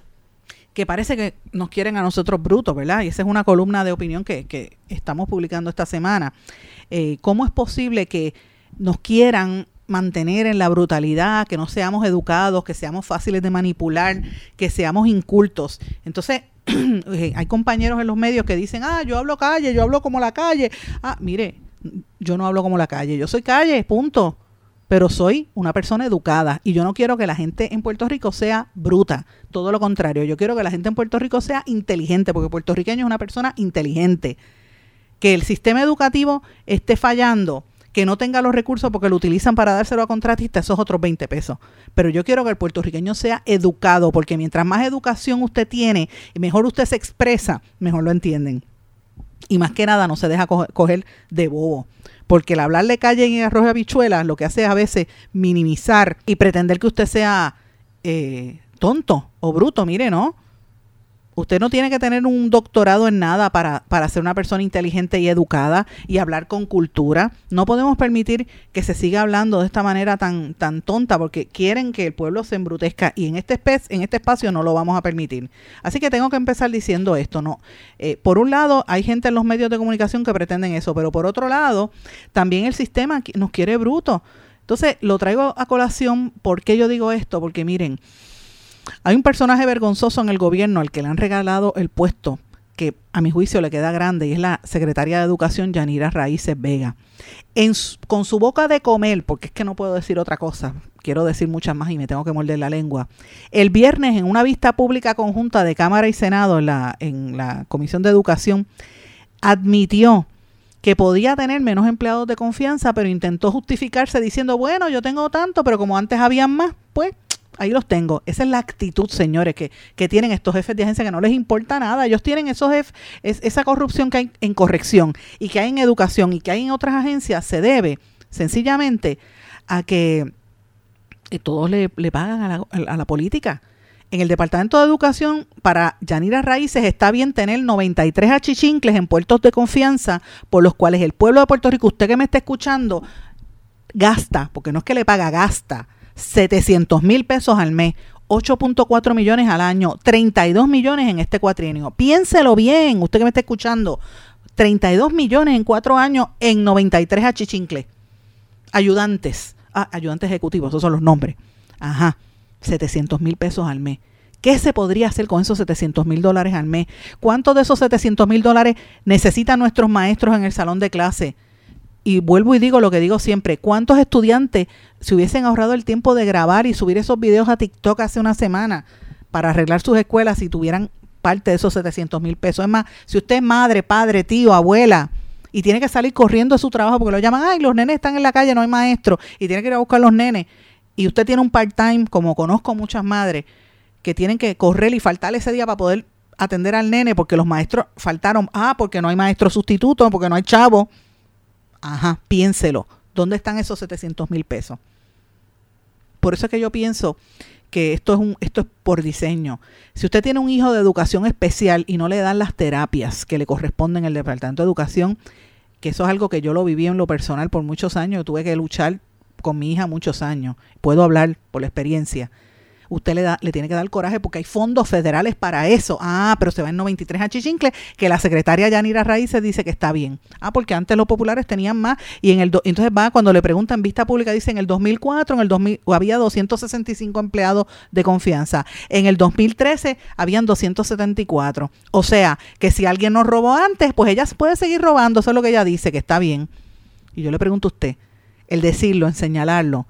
que parece que nos quieren a nosotros brutos, ¿verdad? Y esa es una columna de opinión que, que estamos publicando esta semana. Eh, ¿Cómo es posible que nos quieran mantener en la brutalidad, que no seamos educados, que seamos fáciles de manipular, que seamos incultos? Entonces, hay compañeros en los medios que dicen, ah, yo hablo calle, yo hablo como la calle. Ah, mire, yo no hablo como la calle, yo soy calle, punto. Pero soy una persona educada y yo no quiero que la gente en Puerto Rico sea bruta. Todo lo contrario, yo quiero que la gente en Puerto Rico sea inteligente, porque puertorriqueño es una persona inteligente. Que el sistema educativo esté fallando, que no tenga los recursos porque lo utilizan para dárselo a contratistas, esos otros veinte pesos. Pero yo quiero que el puertorriqueño sea educado, porque mientras más educación usted tiene y mejor usted se expresa, mejor lo entienden. Y más que nada no se deja co- coger de bobo. Porque el hablarle calle en arroz y habichuelas lo que hace es a veces minimizar y pretender que usted sea eh, tonto o bruto. Mire, ¿no? Usted no tiene que tener un doctorado en nada para, para ser una persona inteligente y educada y hablar con cultura. No podemos permitir que se siga hablando de esta manera tan, tan tonta, porque quieren que el pueblo se embrutezca, y en este, espe- en este espacio no lo vamos a permitir. Así que tengo que empezar diciendo esto, ¿no? Eh, por un lado, hay gente en los medios de comunicación que pretenden eso, pero por otro lado, también el sistema nos quiere bruto. Entonces, lo traigo a colación. ¿Por qué yo digo esto? Porque miren, hay un personaje vergonzoso en el gobierno al que le han regalado el puesto, que a mi juicio le queda grande, y es la secretaria de Educación, Yanira Raíces Vega. En su, con su boca de comer, porque es que no puedo decir otra cosa, quiero decir muchas más y me tengo que morder la lengua. El viernes, en una vista pública conjunta de Cámara y Senado en la, en la Comisión de Educación, admitió que podía tener menos empleados de confianza, pero intentó justificarse diciendo, bueno, yo tengo tanto, pero como antes habían más, pues ahí los tengo. Esa es la actitud, señores, que, que tienen estos jefes de agencia, que no les importa nada. Ellos tienen esos jefes, es, esa corrupción que hay en corrección y que hay en educación y que hay en otras agencias, se debe sencillamente a que, que todos le, le pagan a la, a la política. En el Departamento de Educación, para Yanira Raíces, está bien tener noventa y tres achichincles en puestos de confianza por los cuales el pueblo de Puerto Rico, usted que me está escuchando, gasta, porque no es que le paga, gasta setecientos mil pesos al mes, ocho punto cuatro millones al año, treinta y dos millones en este cuatrienio. Piénselo bien, usted que me está escuchando, treinta y dos millones en cuatro años en noventa y tres achichincles. Ayudantes, ah, ayudantes ejecutivos, esos son los nombres. Ajá, setecientos mil pesos al mes. ¿Qué se podría hacer con esos setecientos mil dólares al mes? ¿Cuántos de esos setecientos mil dólares necesitan nuestros maestros en el salón de clase? Y vuelvo y digo lo que digo siempre, ¿cuántos estudiantes se hubiesen ahorrado el tiempo de grabar y subir esos videos a TikTok hace una semana para arreglar sus escuelas si tuvieran parte de esos setecientos mil pesos? Es más, si usted es madre, padre, tío, abuela y tiene que salir corriendo de su trabajo porque lo llaman, ay, los nenes están en la calle, no hay maestro, y tiene que ir a buscar los nenes, y usted tiene un part-time, como conozco muchas madres, que tienen que correr y faltar ese día para poder atender al nene porque los maestros faltaron, ah, porque no hay maestro sustituto, porque no hay chavo. Ajá, piénselo. ¿Dónde están esos setecientos mil pesos? Por eso es que yo pienso que esto es un, esto es por diseño. Si usted tiene un hijo de educación especial y no le dan las terapias que le corresponden en el Departamento de Educación, que eso es algo que yo lo viví en lo personal por muchos años, yo tuve que luchar con mi hija muchos años. Puedo hablar por la experiencia. Usted le da, le tiene que dar coraje porque hay fondos federales para eso. Ah, pero se va en noventa y tres achichincles, que la secretaria Yanira Raíces dice que está bien. Ah, porque antes los populares tenían más, y en el do, entonces va, cuando le preguntan vista pública, dice en el dos mil cuatro, en el dos mil había doscientos sesenta y cinco empleados de confianza. En el dos mil trece habían doscientos setenta y cuatro. O sea, que si alguien nos robó antes, pues ella puede seguir robando. Eso es lo que ella dice, que está bien. Y yo le pregunto a usted, el decirlo, en señalarlo,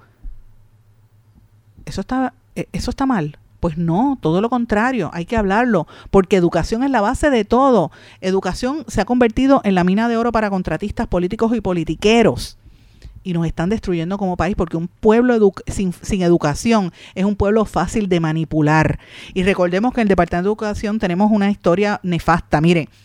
¿eso está ¿eso está mal? Pues no, todo lo contrario, hay que hablarlo, porque educación es la base de todo. Educación se ha convertido en la mina de oro para contratistas políticos y politiqueros, y nos están destruyendo como país, porque un pueblo edu- sin, sin educación es un pueblo fácil de manipular. Y recordemos que en el Departamento de Educación tenemos una historia nefasta. Mire,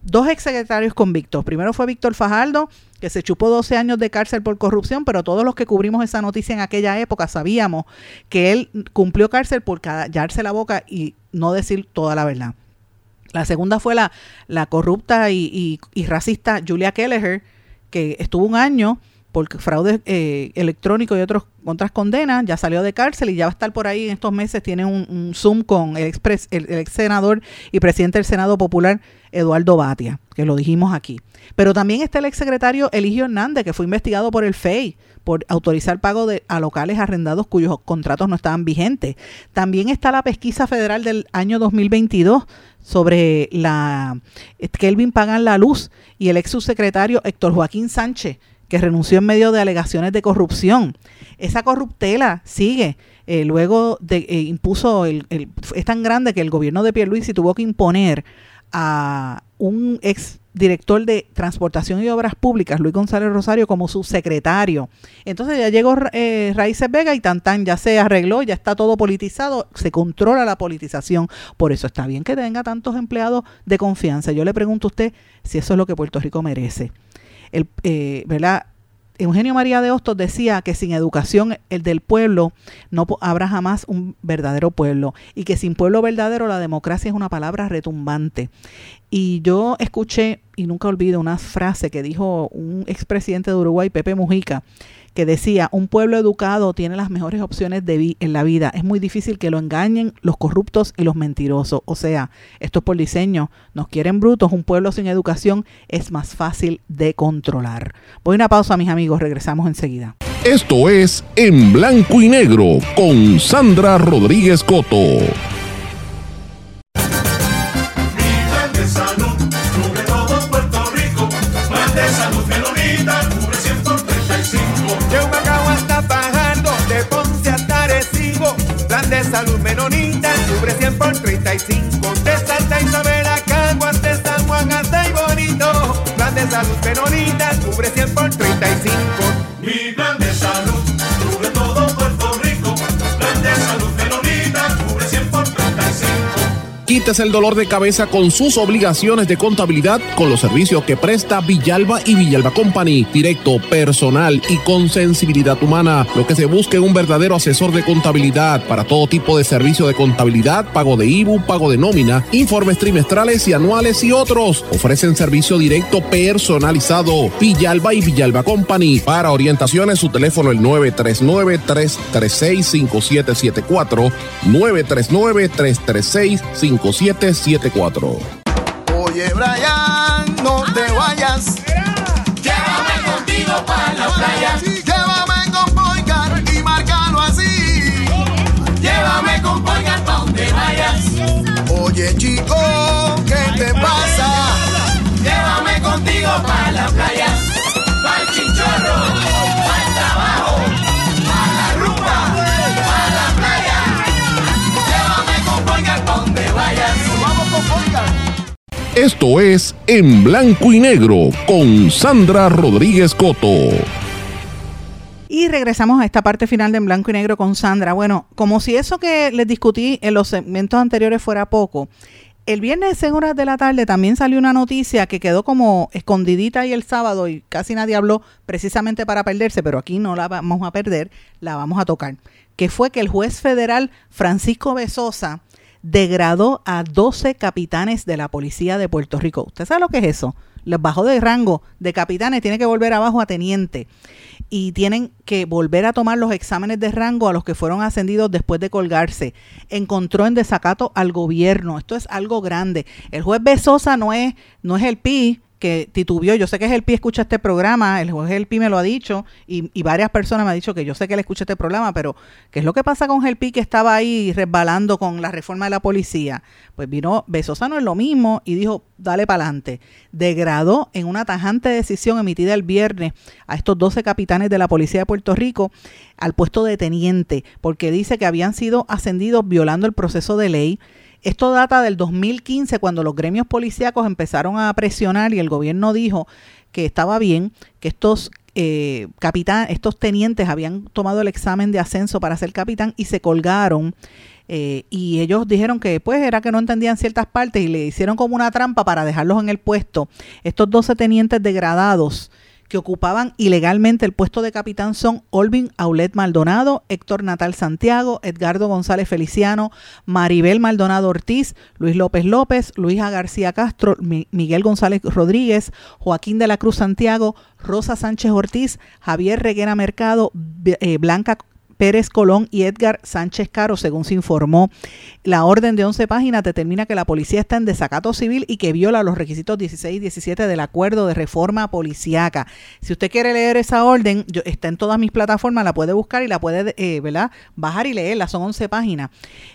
dos exsecretarios convictos. Primero fue Víctor Fajardo, que se chupó doce años de cárcel por corrupción, pero todos los que cubrimos esa noticia en aquella época sabíamos que él cumplió cárcel por callarse la boca y no decir toda la verdad. La segunda fue la, la corrupta y, y, y racista Julia Kelleher, que estuvo un año por fraude eh, electrónico y otros, otras condenas, ya salió de cárcel y ya va a estar por ahí en estos meses. Tiene un, un Zoom con el ex, el, el ex senador y presidente del Senado Popular, Eduardo Batia, que lo dijimos aquí. Pero también está el ex secretario Eligio Hernández, que fue investigado por el F E I por autorizar pago de, a locales arrendados cuyos contratos no estaban vigentes. También está la pesquisa federal del año dos mil veintidós sobre la Kelvin Pagan La Luz y el ex subsecretario Héctor Joaquín Sánchez, que renunció en medio de alegaciones de corrupción. Esa corruptela sigue. Eh, luego de, eh, impuso, el, el, es tan grande que el gobierno de Pierluisi tuvo que imponer a un ex director de Transportación y Obras Públicas, Luis González Rosario, como subsecretario. Entonces ya llegó eh, Raíces Vega y tan tan, ya se arregló, ya está todo politizado, se controla la politización. Por eso está bien que tenga tantos empleados de confianza. Yo le pregunto a usted si eso es lo que Puerto Rico merece. El, eh, ¿verdad? Eugenio María de Hostos decía que sin educación el del pueblo no habrá jamás un verdadero pueblo y que sin pueblo verdadero la democracia es una palabra retumbante. Y yo escuché, y nunca olvido, una frase que dijo un expresidente de Uruguay, Pepe Mujica, que decía: un pueblo educado tiene las mejores opciones de vi- en la vida. Es muy difícil que lo engañen los corruptos y los mentirosos. O sea, esto es por diseño. Nos quieren brutos. Un pueblo sin educación es más fácil de controlar. Voy a una pausa, mis amigos. Regresamos enseguida. Esto es En Blanco y Negro con Sandra Rodríguez Coto. De salud menonita, cubre cien por treinta y cinco. De Santa Isabel a Caguas, de San Juan hasta y Bonito. Plan de salud menonita, cubre cien por treinta y cinco. Mi plan de salud cubre todo Puerto Rico. Plan de salud menonita, cubre cien por treinta y cinco. Quítese el dolor de cabeza con sus obligaciones de contabilidad con los servicios que presta Villalba y Villalba Company. Directo, personal y con sensibilidad humana. Lo que se busca en un verdadero asesor de contabilidad para todo tipo de servicio de contabilidad, pago de I B U, pago de nómina, informes trimestrales y anuales y otros. Ofrecen servicio directo personalizado. Villalba y Villalba Company. Para orientaciones, su teléfono el nueve tres nueve, tres tres seis, cinco siete siete cuatro, nueve tres nueve, tres tres seis, cinco siete siete cuatro. Oye, Brian, no te vayas. Llévame contigo para la playa. Llévame con Boygar y márcalo así. Llévame con Boygar pa' donde vayas. Oye, chico, ¿qué te pasa? Llévame contigo para la playa. Pa'l chinchorro, pa'l trabajo, pa' la rumba, pa' la playa. Llévame con Boygar pa' donde vayas. Vamos con Boygar. Esto es En Blanco y Negro con Sandra Rodríguez Coto. Y regresamos a esta parte final de En Blanco y Negro con Sandra. Bueno, como si eso que les discutí en los segmentos anteriores fuera poco, el viernes en horas de la tarde también salió una noticia que quedó como escondidita ahí el sábado y casi nadie habló precisamente para perderse, pero aquí no la vamos a perder, la vamos a tocar, que fue que el juez federal Francisco Bezosa degradó a doce capitanes de la policía de Puerto Rico. ¿Usted sabe lo que es eso? Les bajó de rango de capitanes, tiene que volver abajo a teniente y tienen que volver a tomar los exámenes de rango a los que fueron ascendidos después de colgarse. Encontró en desacato al gobierno. Esto es algo grande. El juez Bezosa no es, no es el P I que titubeó. Yo sé que es el P I, escucha este programa, el juez el P I me lo ha dicho y, y varias personas me han dicho que yo sé que él escucha este programa, pero ¿qué es lo que pasa con el P I que estaba ahí resbalando con la reforma de la policía? Pues vino Bezosa, no es lo mismo, y dijo, dale para adelante. Degradó en una tajante decisión emitida el viernes a estos doce capitanes de la policía de Puerto Rico al puesto de teniente, porque dice que habían sido ascendidos violando el proceso de ley. Esto data del dos mil quince, cuando los gremios policíacos empezaron a presionar y el gobierno dijo que estaba bien, que estos eh, capitán, estos tenientes habían tomado el examen de ascenso para ser capitán y se colgaron Eh, y ellos dijeron que pues era que no entendían ciertas partes y le hicieron como una trampa para dejarlos en el puesto. Estos doce tenientes degradados que ocupaban ilegalmente el puesto de capitán son Olvin Aulet Maldonado, Héctor Natal Santiago, Edgardo González Feliciano, Maribel Maldonado Ortiz, Luis López López, Luisa García Castro, Mi- Miguel González Rodríguez, Joaquín de la Cruz Santiago, Rosa Sánchez Ortiz, Javier Reguera Mercado, B- eh, Blanca Pérez Colón y Edgar Sánchez Caro, según se informó. La orden de once páginas determina que la policía está en desacato civil y que viola los requisitos dieciséis y diecisiete del acuerdo de reforma policíaca. Si usted quiere leer esa orden, yo, está en todas mis plataformas, la puede buscar y la puede eh, ¿verdad? bajar y leerla, son once páginas.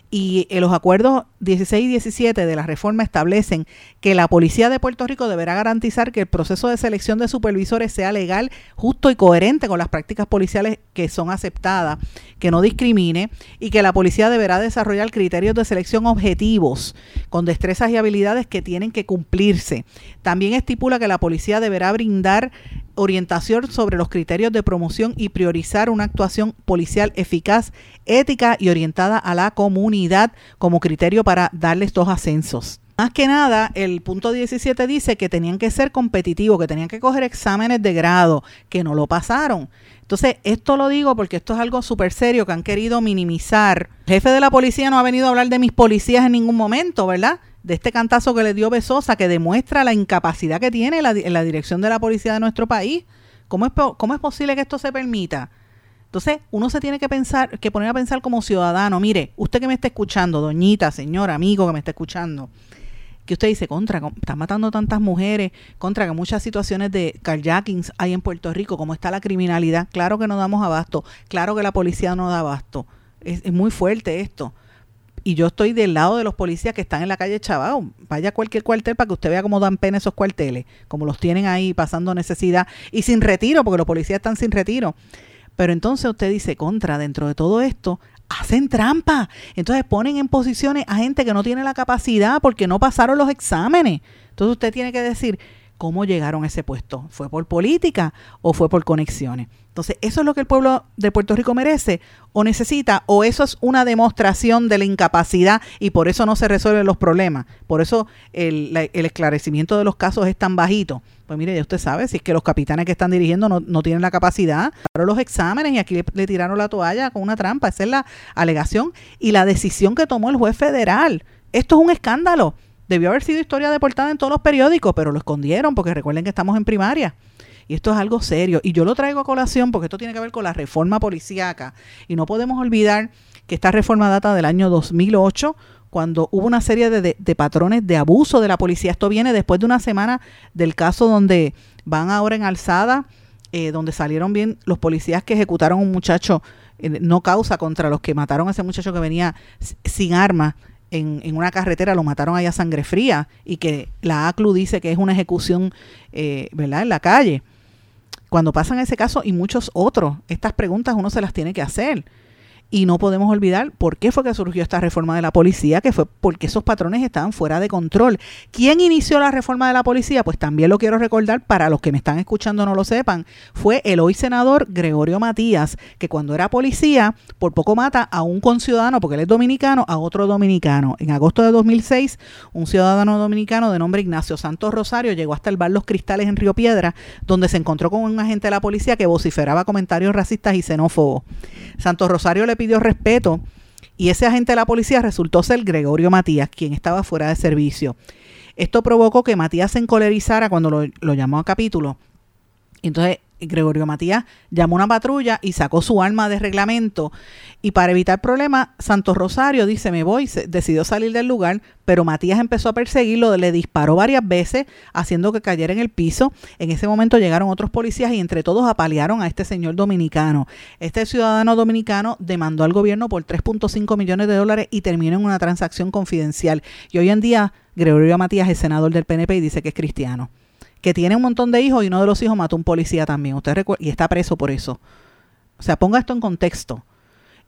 Y eh, los acuerdos dieciséis y diecisiete de la reforma establecen que la Policía de Puerto Rico deberá garantizar que el proceso de selección de supervisores sea legal, justo y coherente con las prácticas policiales que son aceptadas, que no discrimine, y que la policía deberá desarrollar criterios de selección objetivos con destrezas y habilidades que tienen que cumplirse. También estipula que la policía deberá brindar orientación sobre los criterios de promoción y priorizar una actuación policial eficaz, ética y orientada a la comunidad como criterio para darle estos ascensos. Más que nada, el punto diecisiete dice que tenían que ser competitivos, que tenían que coger exámenes de grado, que no lo pasaron. Entonces, esto lo digo porque esto es algo súper serio que han querido minimizar. El jefe de la policía no ha venido a hablar de mis policías en ningún momento, ¿verdad? De este cantazo que le dio Bezosa, que demuestra la incapacidad que tiene la, la dirección de la policía de nuestro país. ¿Cómo es, cómo es posible que esto se permita? Entonces, uno se tiene que pensar, que poner a pensar como ciudadano. Mire, usted que me está escuchando, doñita, señora, amigo que me está escuchando, que usted dice, contra, están matando tantas mujeres, contra que muchas situaciones de carjackings hay en Puerto Rico, cómo está la criminalidad, claro que no damos abasto, claro que la policía no da abasto, es, es muy fuerte esto. Y yo estoy del lado de los policías que están en la calle Chabao. Vaya a cualquier cuartel para que usted vea cómo dan pena esos cuarteles, como los tienen ahí pasando necesidad y sin retiro, porque los policías están sin retiro. Pero entonces usted dice, contra, dentro de todo esto, hacen trampa. Entonces ponen en posiciones a gente que no tiene la capacidad porque no pasaron los exámenes. Entonces usted tiene que decir, ¿cómo llegaron a ese puesto? ¿Fue por política o fue por conexiones? Entonces, ¿eso es lo que el pueblo de Puerto Rico merece o necesita? ¿O eso es una demostración de la incapacidad y por eso no se resuelven los problemas? Por eso el, la, el esclarecimiento de los casos es tan bajito. Pues mire, ya usted sabe, si es que los capitanes que están dirigiendo no, no tienen la capacidad, pasaron los exámenes y aquí le, le tiraron la toalla con una trampa. Esa es la alegación y la decisión que tomó el juez federal. Esto es un escándalo. Debió haber sido historia de portada en todos los periódicos, pero lo escondieron porque recuerden que estamos en primaria. Y esto es algo serio. Y yo lo traigo a colación porque esto tiene que ver con la reforma policíaca. Y no podemos olvidar que esta reforma data del año dos mil ocho, cuando hubo una serie de, de, de patrones de abuso de la policía. Esto viene después de una semana del caso donde van ahora en alzada, eh, donde salieron bien los policías que ejecutaron a un muchacho, eh, no causa contra los que mataron a ese muchacho que venía sin armas. En, en una carretera, lo mataron allá a sangre fría y que la A C L U dice que es una ejecución eh, ¿verdad? En la calle. Cuando pasan ese caso y muchos otros, estas preguntas uno se las tiene que hacer. Y no podemos olvidar por qué fue que surgió esta reforma de la policía, que fue porque esos patrones estaban fuera de control. ¿Quién inició la reforma de la policía? Pues también lo quiero recordar para los que me están escuchando no lo sepan. Fue el hoy senador Gregorio Matías, que cuando era policía, por poco mata a un conciudadano, porque él es dominicano, a otro dominicano. En agosto de dos mil seis, un ciudadano dominicano de nombre Ignacio Santos Rosario llegó hasta el bar Los Cristales en Río Piedra, donde se encontró con un agente de la policía que vociferaba comentarios racistas y xenófobos. Santos Rosario le pidió respeto y ese agente de la policía resultó ser Gregorio Matías, quien estaba fuera de servicio. Esto provocó que Matías se encolerizara cuando lo, lo llamó a capítulo. Entonces Gregorio Matías llamó a una patrulla y sacó su arma de reglamento, y para evitar problemas, Santos Rosario dice, me voy, se, decidió salir del lugar, pero Matías empezó a perseguirlo, le disparó varias veces, haciendo que cayera en el piso. En ese momento llegaron otros policías y entre todos apalearon a este señor dominicano. Este ciudadano dominicano demandó al gobierno por tres punto cinco millones de dólares y terminó en una transacción confidencial. Y hoy en día, Gregorio Matías es senador del P N P y dice que es cristiano, que tiene un montón de hijos y uno de los hijos mató a un policía también. Usted recuerda, y está preso por eso. O sea, ponga esto en contexto.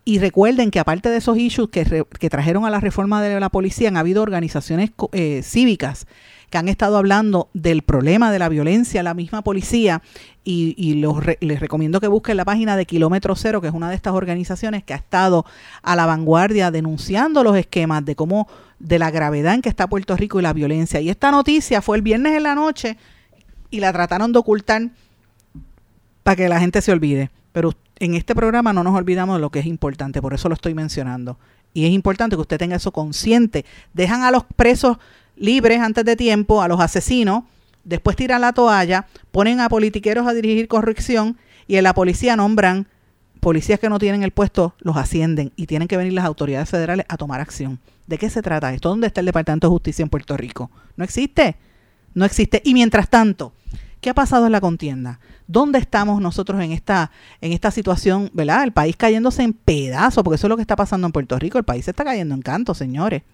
Y recuerden que aparte de esos issues que, re, que trajeron a la reforma de la policía, han habido organizaciones eh, cívicas que han estado hablando del problema de la violencia a la misma policía, y, y los re, les recomiendo que busquen la página de Kilómetro Cero, que es una de estas organizaciones que ha estado a la vanguardia denunciando los esquemas de cómo, de la gravedad en que está Puerto Rico y la violencia. Y esta noticia fue el viernes en la noche y la trataron de ocultar para que la gente se olvide. Pero en este programa no nos olvidamos de lo que es importante, por eso lo estoy mencionando. Y es importante que usted tenga eso consciente. Dejan a los presos libres antes de tiempo, a los asesinos, después tiran la toalla, ponen a politiqueros a dirigir corrección y en la policía nombran policías que no tienen el puesto, los ascienden y tienen que venir las autoridades federales a tomar acción. ¿De qué se trata esto? ¿Dónde está el Departamento de Justicia en Puerto Rico? No existe, no existe. Y mientras tanto, ¿qué ha pasado en la contienda? ¿Dónde estamos nosotros en esta, en esta situación, verdad? El país cayéndose en pedazos, porque eso es lo que está pasando en Puerto Rico. El país se está cayendo en canto, señores.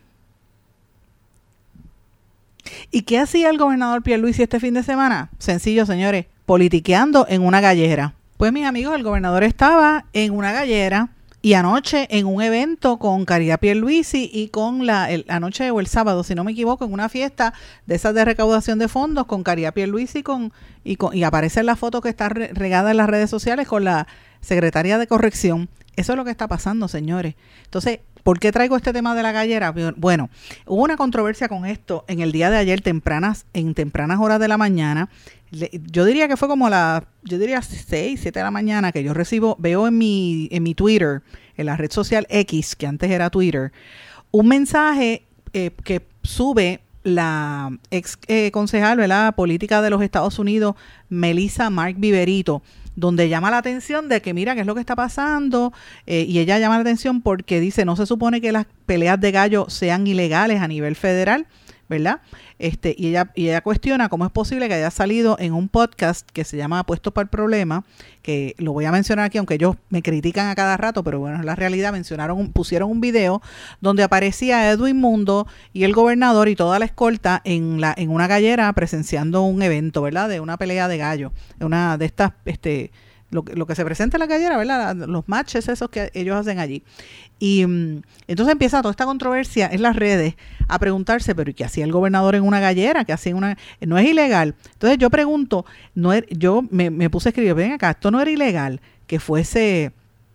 ¿Y qué hacía el gobernador Pierluisi este fin de semana? Sencillo, señores, politiqueando en una gallera. Pues mis amigos, el gobernador estaba en una gallera y anoche en un evento con Caridad Pierluisi y con la el, anoche o el sábado, si no me equivoco, en una fiesta de esas de recaudación de fondos con Caridad Pierluisi con, y, con, y aparece en la foto que está re, regada en las redes sociales con la secretaria de corrección. Eso es lo que está pasando, señores. Entonces, ¿por qué traigo este tema de la gallera? Bueno, hubo una controversia con esto en el día de ayer, tempranas, en tempranas horas de la mañana. Yo diría que fue como a las, yo diría seis, siete de la mañana, que yo recibo, veo en mi, en mi Twitter, en la red social X, que antes era Twitter, un mensaje eh, que sube la ex eh, concejal, ¿verdad?, política de los Estados Unidos, Melissa Mark Viverito, donde llama la atención de que mira qué es lo que está pasando, eh, y ella llama la atención porque dice, no se supone que las peleas de gallo sean ilegales a nivel federal, ¿verdad? Este, y ella, y ella cuestiona cómo es posible que haya salido en un podcast que se llama Puestos para el Problema, que lo voy a mencionar aquí, aunque ellos me critican a cada rato, pero bueno, es la realidad. Mencionaron, pusieron un video donde aparecía Edwin Mundo y el gobernador y toda la escolta en la en una gallera presenciando un evento, ¿verdad?, de una pelea de gallo, de una de estas, este, lo, lo que se presenta en la gallera, ¿verdad?, los matches esos que ellos hacen allí. Y um, entonces empieza toda esta controversia en las redes a preguntarse, pero ¿y qué hacía el gobernador en una gallera? ¿Qué hacía en una? No es ilegal. Entonces yo pregunto, no er, yo me, me puse a escribir, ven acá, esto no era ilegal que fuese,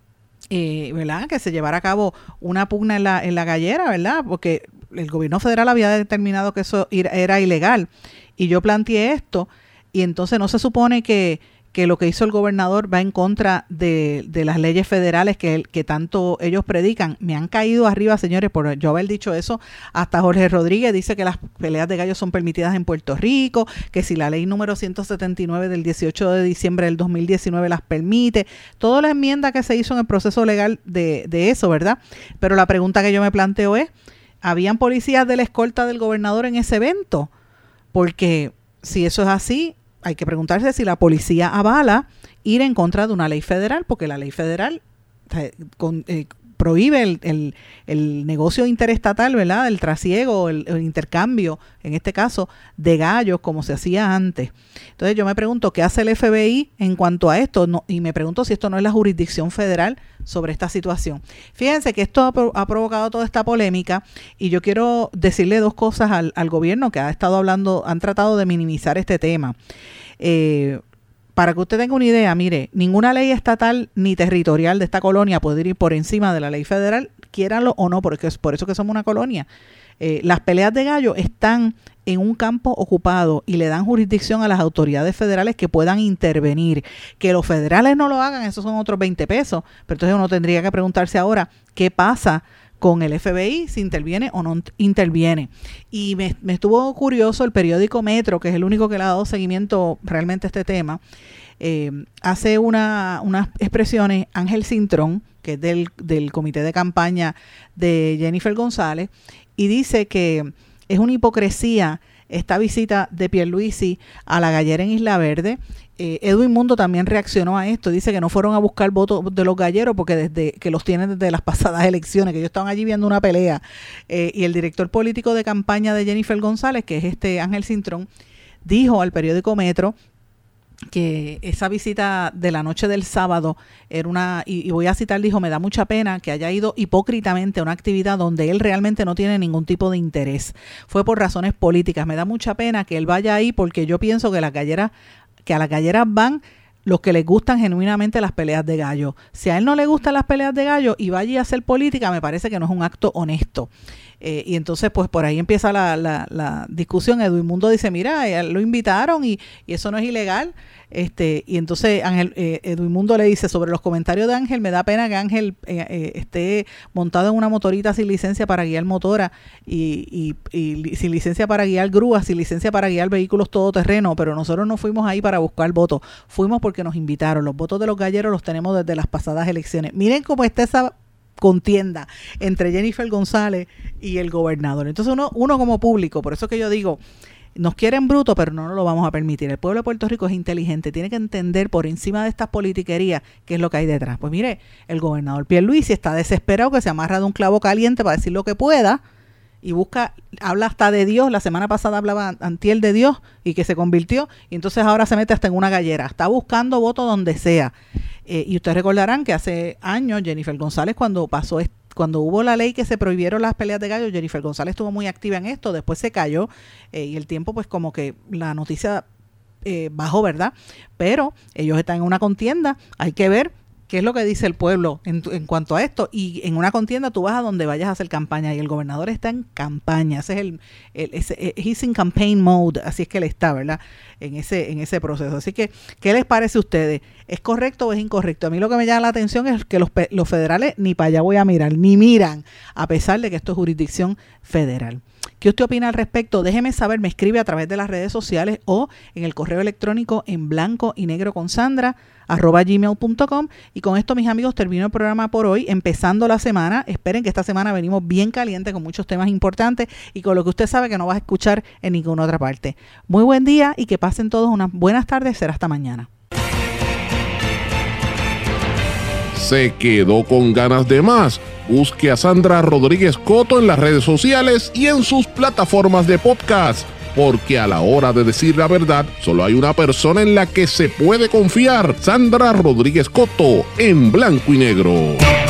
eh, ¿verdad?, que se llevara a cabo una pugna en la, en la gallera, ¿verdad? Porque el gobierno federal había determinado que eso era ilegal. Y yo planteé esto, y entonces no se supone que que lo que hizo el gobernador va en contra de, de las leyes federales que, que tanto ellos predican. Me han caído arriba, señores, por yo haber dicho eso. Hasta Jorge Rodríguez dice que las peleas de gallos son permitidas en Puerto Rico, que si la ley número ciento setenta y nueve del dieciocho de diciembre del dos mil diecinueve las permite. Toda la enmienda que se hizo en el proceso legal de, de eso, ¿verdad? Pero la pregunta que yo me planteo es, ¿habían policías de la escolta del gobernador en ese evento? Porque si eso es así, hay que preguntarse si la policía avala ir en contra de una ley federal, porque la ley federal eh, con, eh, prohíbe el, el, el negocio interestatal, ¿verdad?, el trasiego, el, el intercambio, en este caso, de gallos, como se hacía antes. Entonces yo me pregunto, ¿qué hace el F B I en cuanto a esto? No, y me pregunto si esto no es la jurisdicción federal sobre esta situación. Fíjense que esto ha, ha provocado toda esta polémica, y yo quiero decirle dos cosas al, al gobierno que ha estado hablando, han tratado de minimizar este tema. Eh, para que usted tenga una idea, mire, ninguna ley estatal ni territorial de esta colonia puede ir por encima de la ley federal, quiéranlo o no, porque es por eso que somos una colonia. Eh, las peleas de gallo están en un campo ocupado y le dan jurisdicción a las autoridades federales que puedan intervenir. Que los federales no lo hagan, esos son otros veinte pesos, pero entonces uno tendría que preguntarse ahora, ¿qué pasa con el F B I, si interviene o no interviene? Y me, me estuvo curioso el periódico Metro, que es el único que le ha dado seguimiento realmente a este tema, eh, hace una, unas expresiones, Ángel Cintrón, que es del, del comité de campaña de Jennifer González, y dice que es una hipocresía esta visita de Pierluisi a la gallera en Isla Verde. Eh, Edwin Mundo también reaccionó a esto, dice que no fueron a buscar votos de los galleros porque desde que los tienen desde las pasadas elecciones, que ellos estaban allí viendo una pelea, eh, y el director político de campaña de Jennifer González, que es este Ángel Cintrón, dijo al periódico Metro que esa visita de la noche del sábado era una, y, y voy a citar, dijo, me da mucha pena que haya ido hipócritamente a una actividad donde él realmente no tiene ningún tipo de interés. Fue por razones políticas. Me da mucha pena que él vaya ahí porque yo pienso que las galleras, que a las galleras van los que les gustan genuinamente las peleas de gallo. Si a él no le gustan las peleas de gallo y vaya a hacer política, me parece que no es un acto honesto. Eh, y entonces, pues por ahí empieza la, la, la discusión. Edwin Mundo dice, mira, lo invitaron y, y eso no es ilegal. Este, y entonces Ángel, eh, Edwin Mundo le dice, sobre los comentarios de Ángel, me da pena que Ángel eh, eh, esté montado en una motorita sin licencia para guiar motora y, y, y sin licencia para guiar grúas, sin licencia para guiar vehículos todoterreno, pero nosotros no fuimos ahí para buscar votos, fuimos porque nos invitaron. Los votos de los galleros los tenemos desde las pasadas elecciones. Miren cómo está esa contienda entre Jennifer González y el gobernador. Entonces uno, uno como público, por eso que yo digo, nos quieren bruto, pero no nos lo vamos a permitir. El pueblo de Puerto Rico es inteligente, tiene que entender por encima de estas politiquerías qué es lo que hay detrás. Pues mire, el gobernador Pierluisi está desesperado, que se amarra de un clavo caliente para decir lo que pueda y busca, habla hasta de Dios. La semana pasada hablaba antiel de Dios y que se convirtió, y entonces ahora se mete hasta en una gallera. Está buscando votos donde sea. Eh, y ustedes recordarán que hace años Jennifer González, cuando pasó esto, cuando hubo la ley que se prohibieron las peleas de gallo, Jennifer González estuvo muy activa en esto, después se cayó eh, y el tiempo pues como que la noticia eh, bajó, ¿verdad? Pero ellos están en una contienda, hay que ver qué es lo que dice el pueblo en, en cuanto a esto, y en una contienda tú vas a donde vayas a hacer campaña y el gobernador está en campaña, ese es el, el ese, he's in campaign mode, así es que él está, ¿verdad? En ese, en ese proceso. Así que, ¿qué les parece a ustedes? ¿Es correcto o es incorrecto? A mí lo que me llama la atención es que los, los federales ni para allá voy a mirar, ni miran, a pesar de que esto es jurisdicción federal. ¿Qué usted opina al respecto? Déjeme saber, me escribe a través de las redes sociales o en el correo electrónico en blanco y negro con Sandra arroba gmail punto com. Y con esto, mis amigos, termino el programa por hoy, empezando la semana. Esperen que esta semana venimos bien caliente con muchos temas importantes y con lo que usted sabe que no vas a escuchar en ninguna otra parte. Muy buen día y que pasen todos unas buenas tardes. Será hasta mañana. ¿Se quedó con ganas de más? Busque a Sandra Rodríguez Coto en las redes sociales y en sus plataformas de podcast, porque a la hora de decir la verdad, solo hay una persona en la que se puede confiar: Sandra Rodríguez Coto, en Blanco y Negro.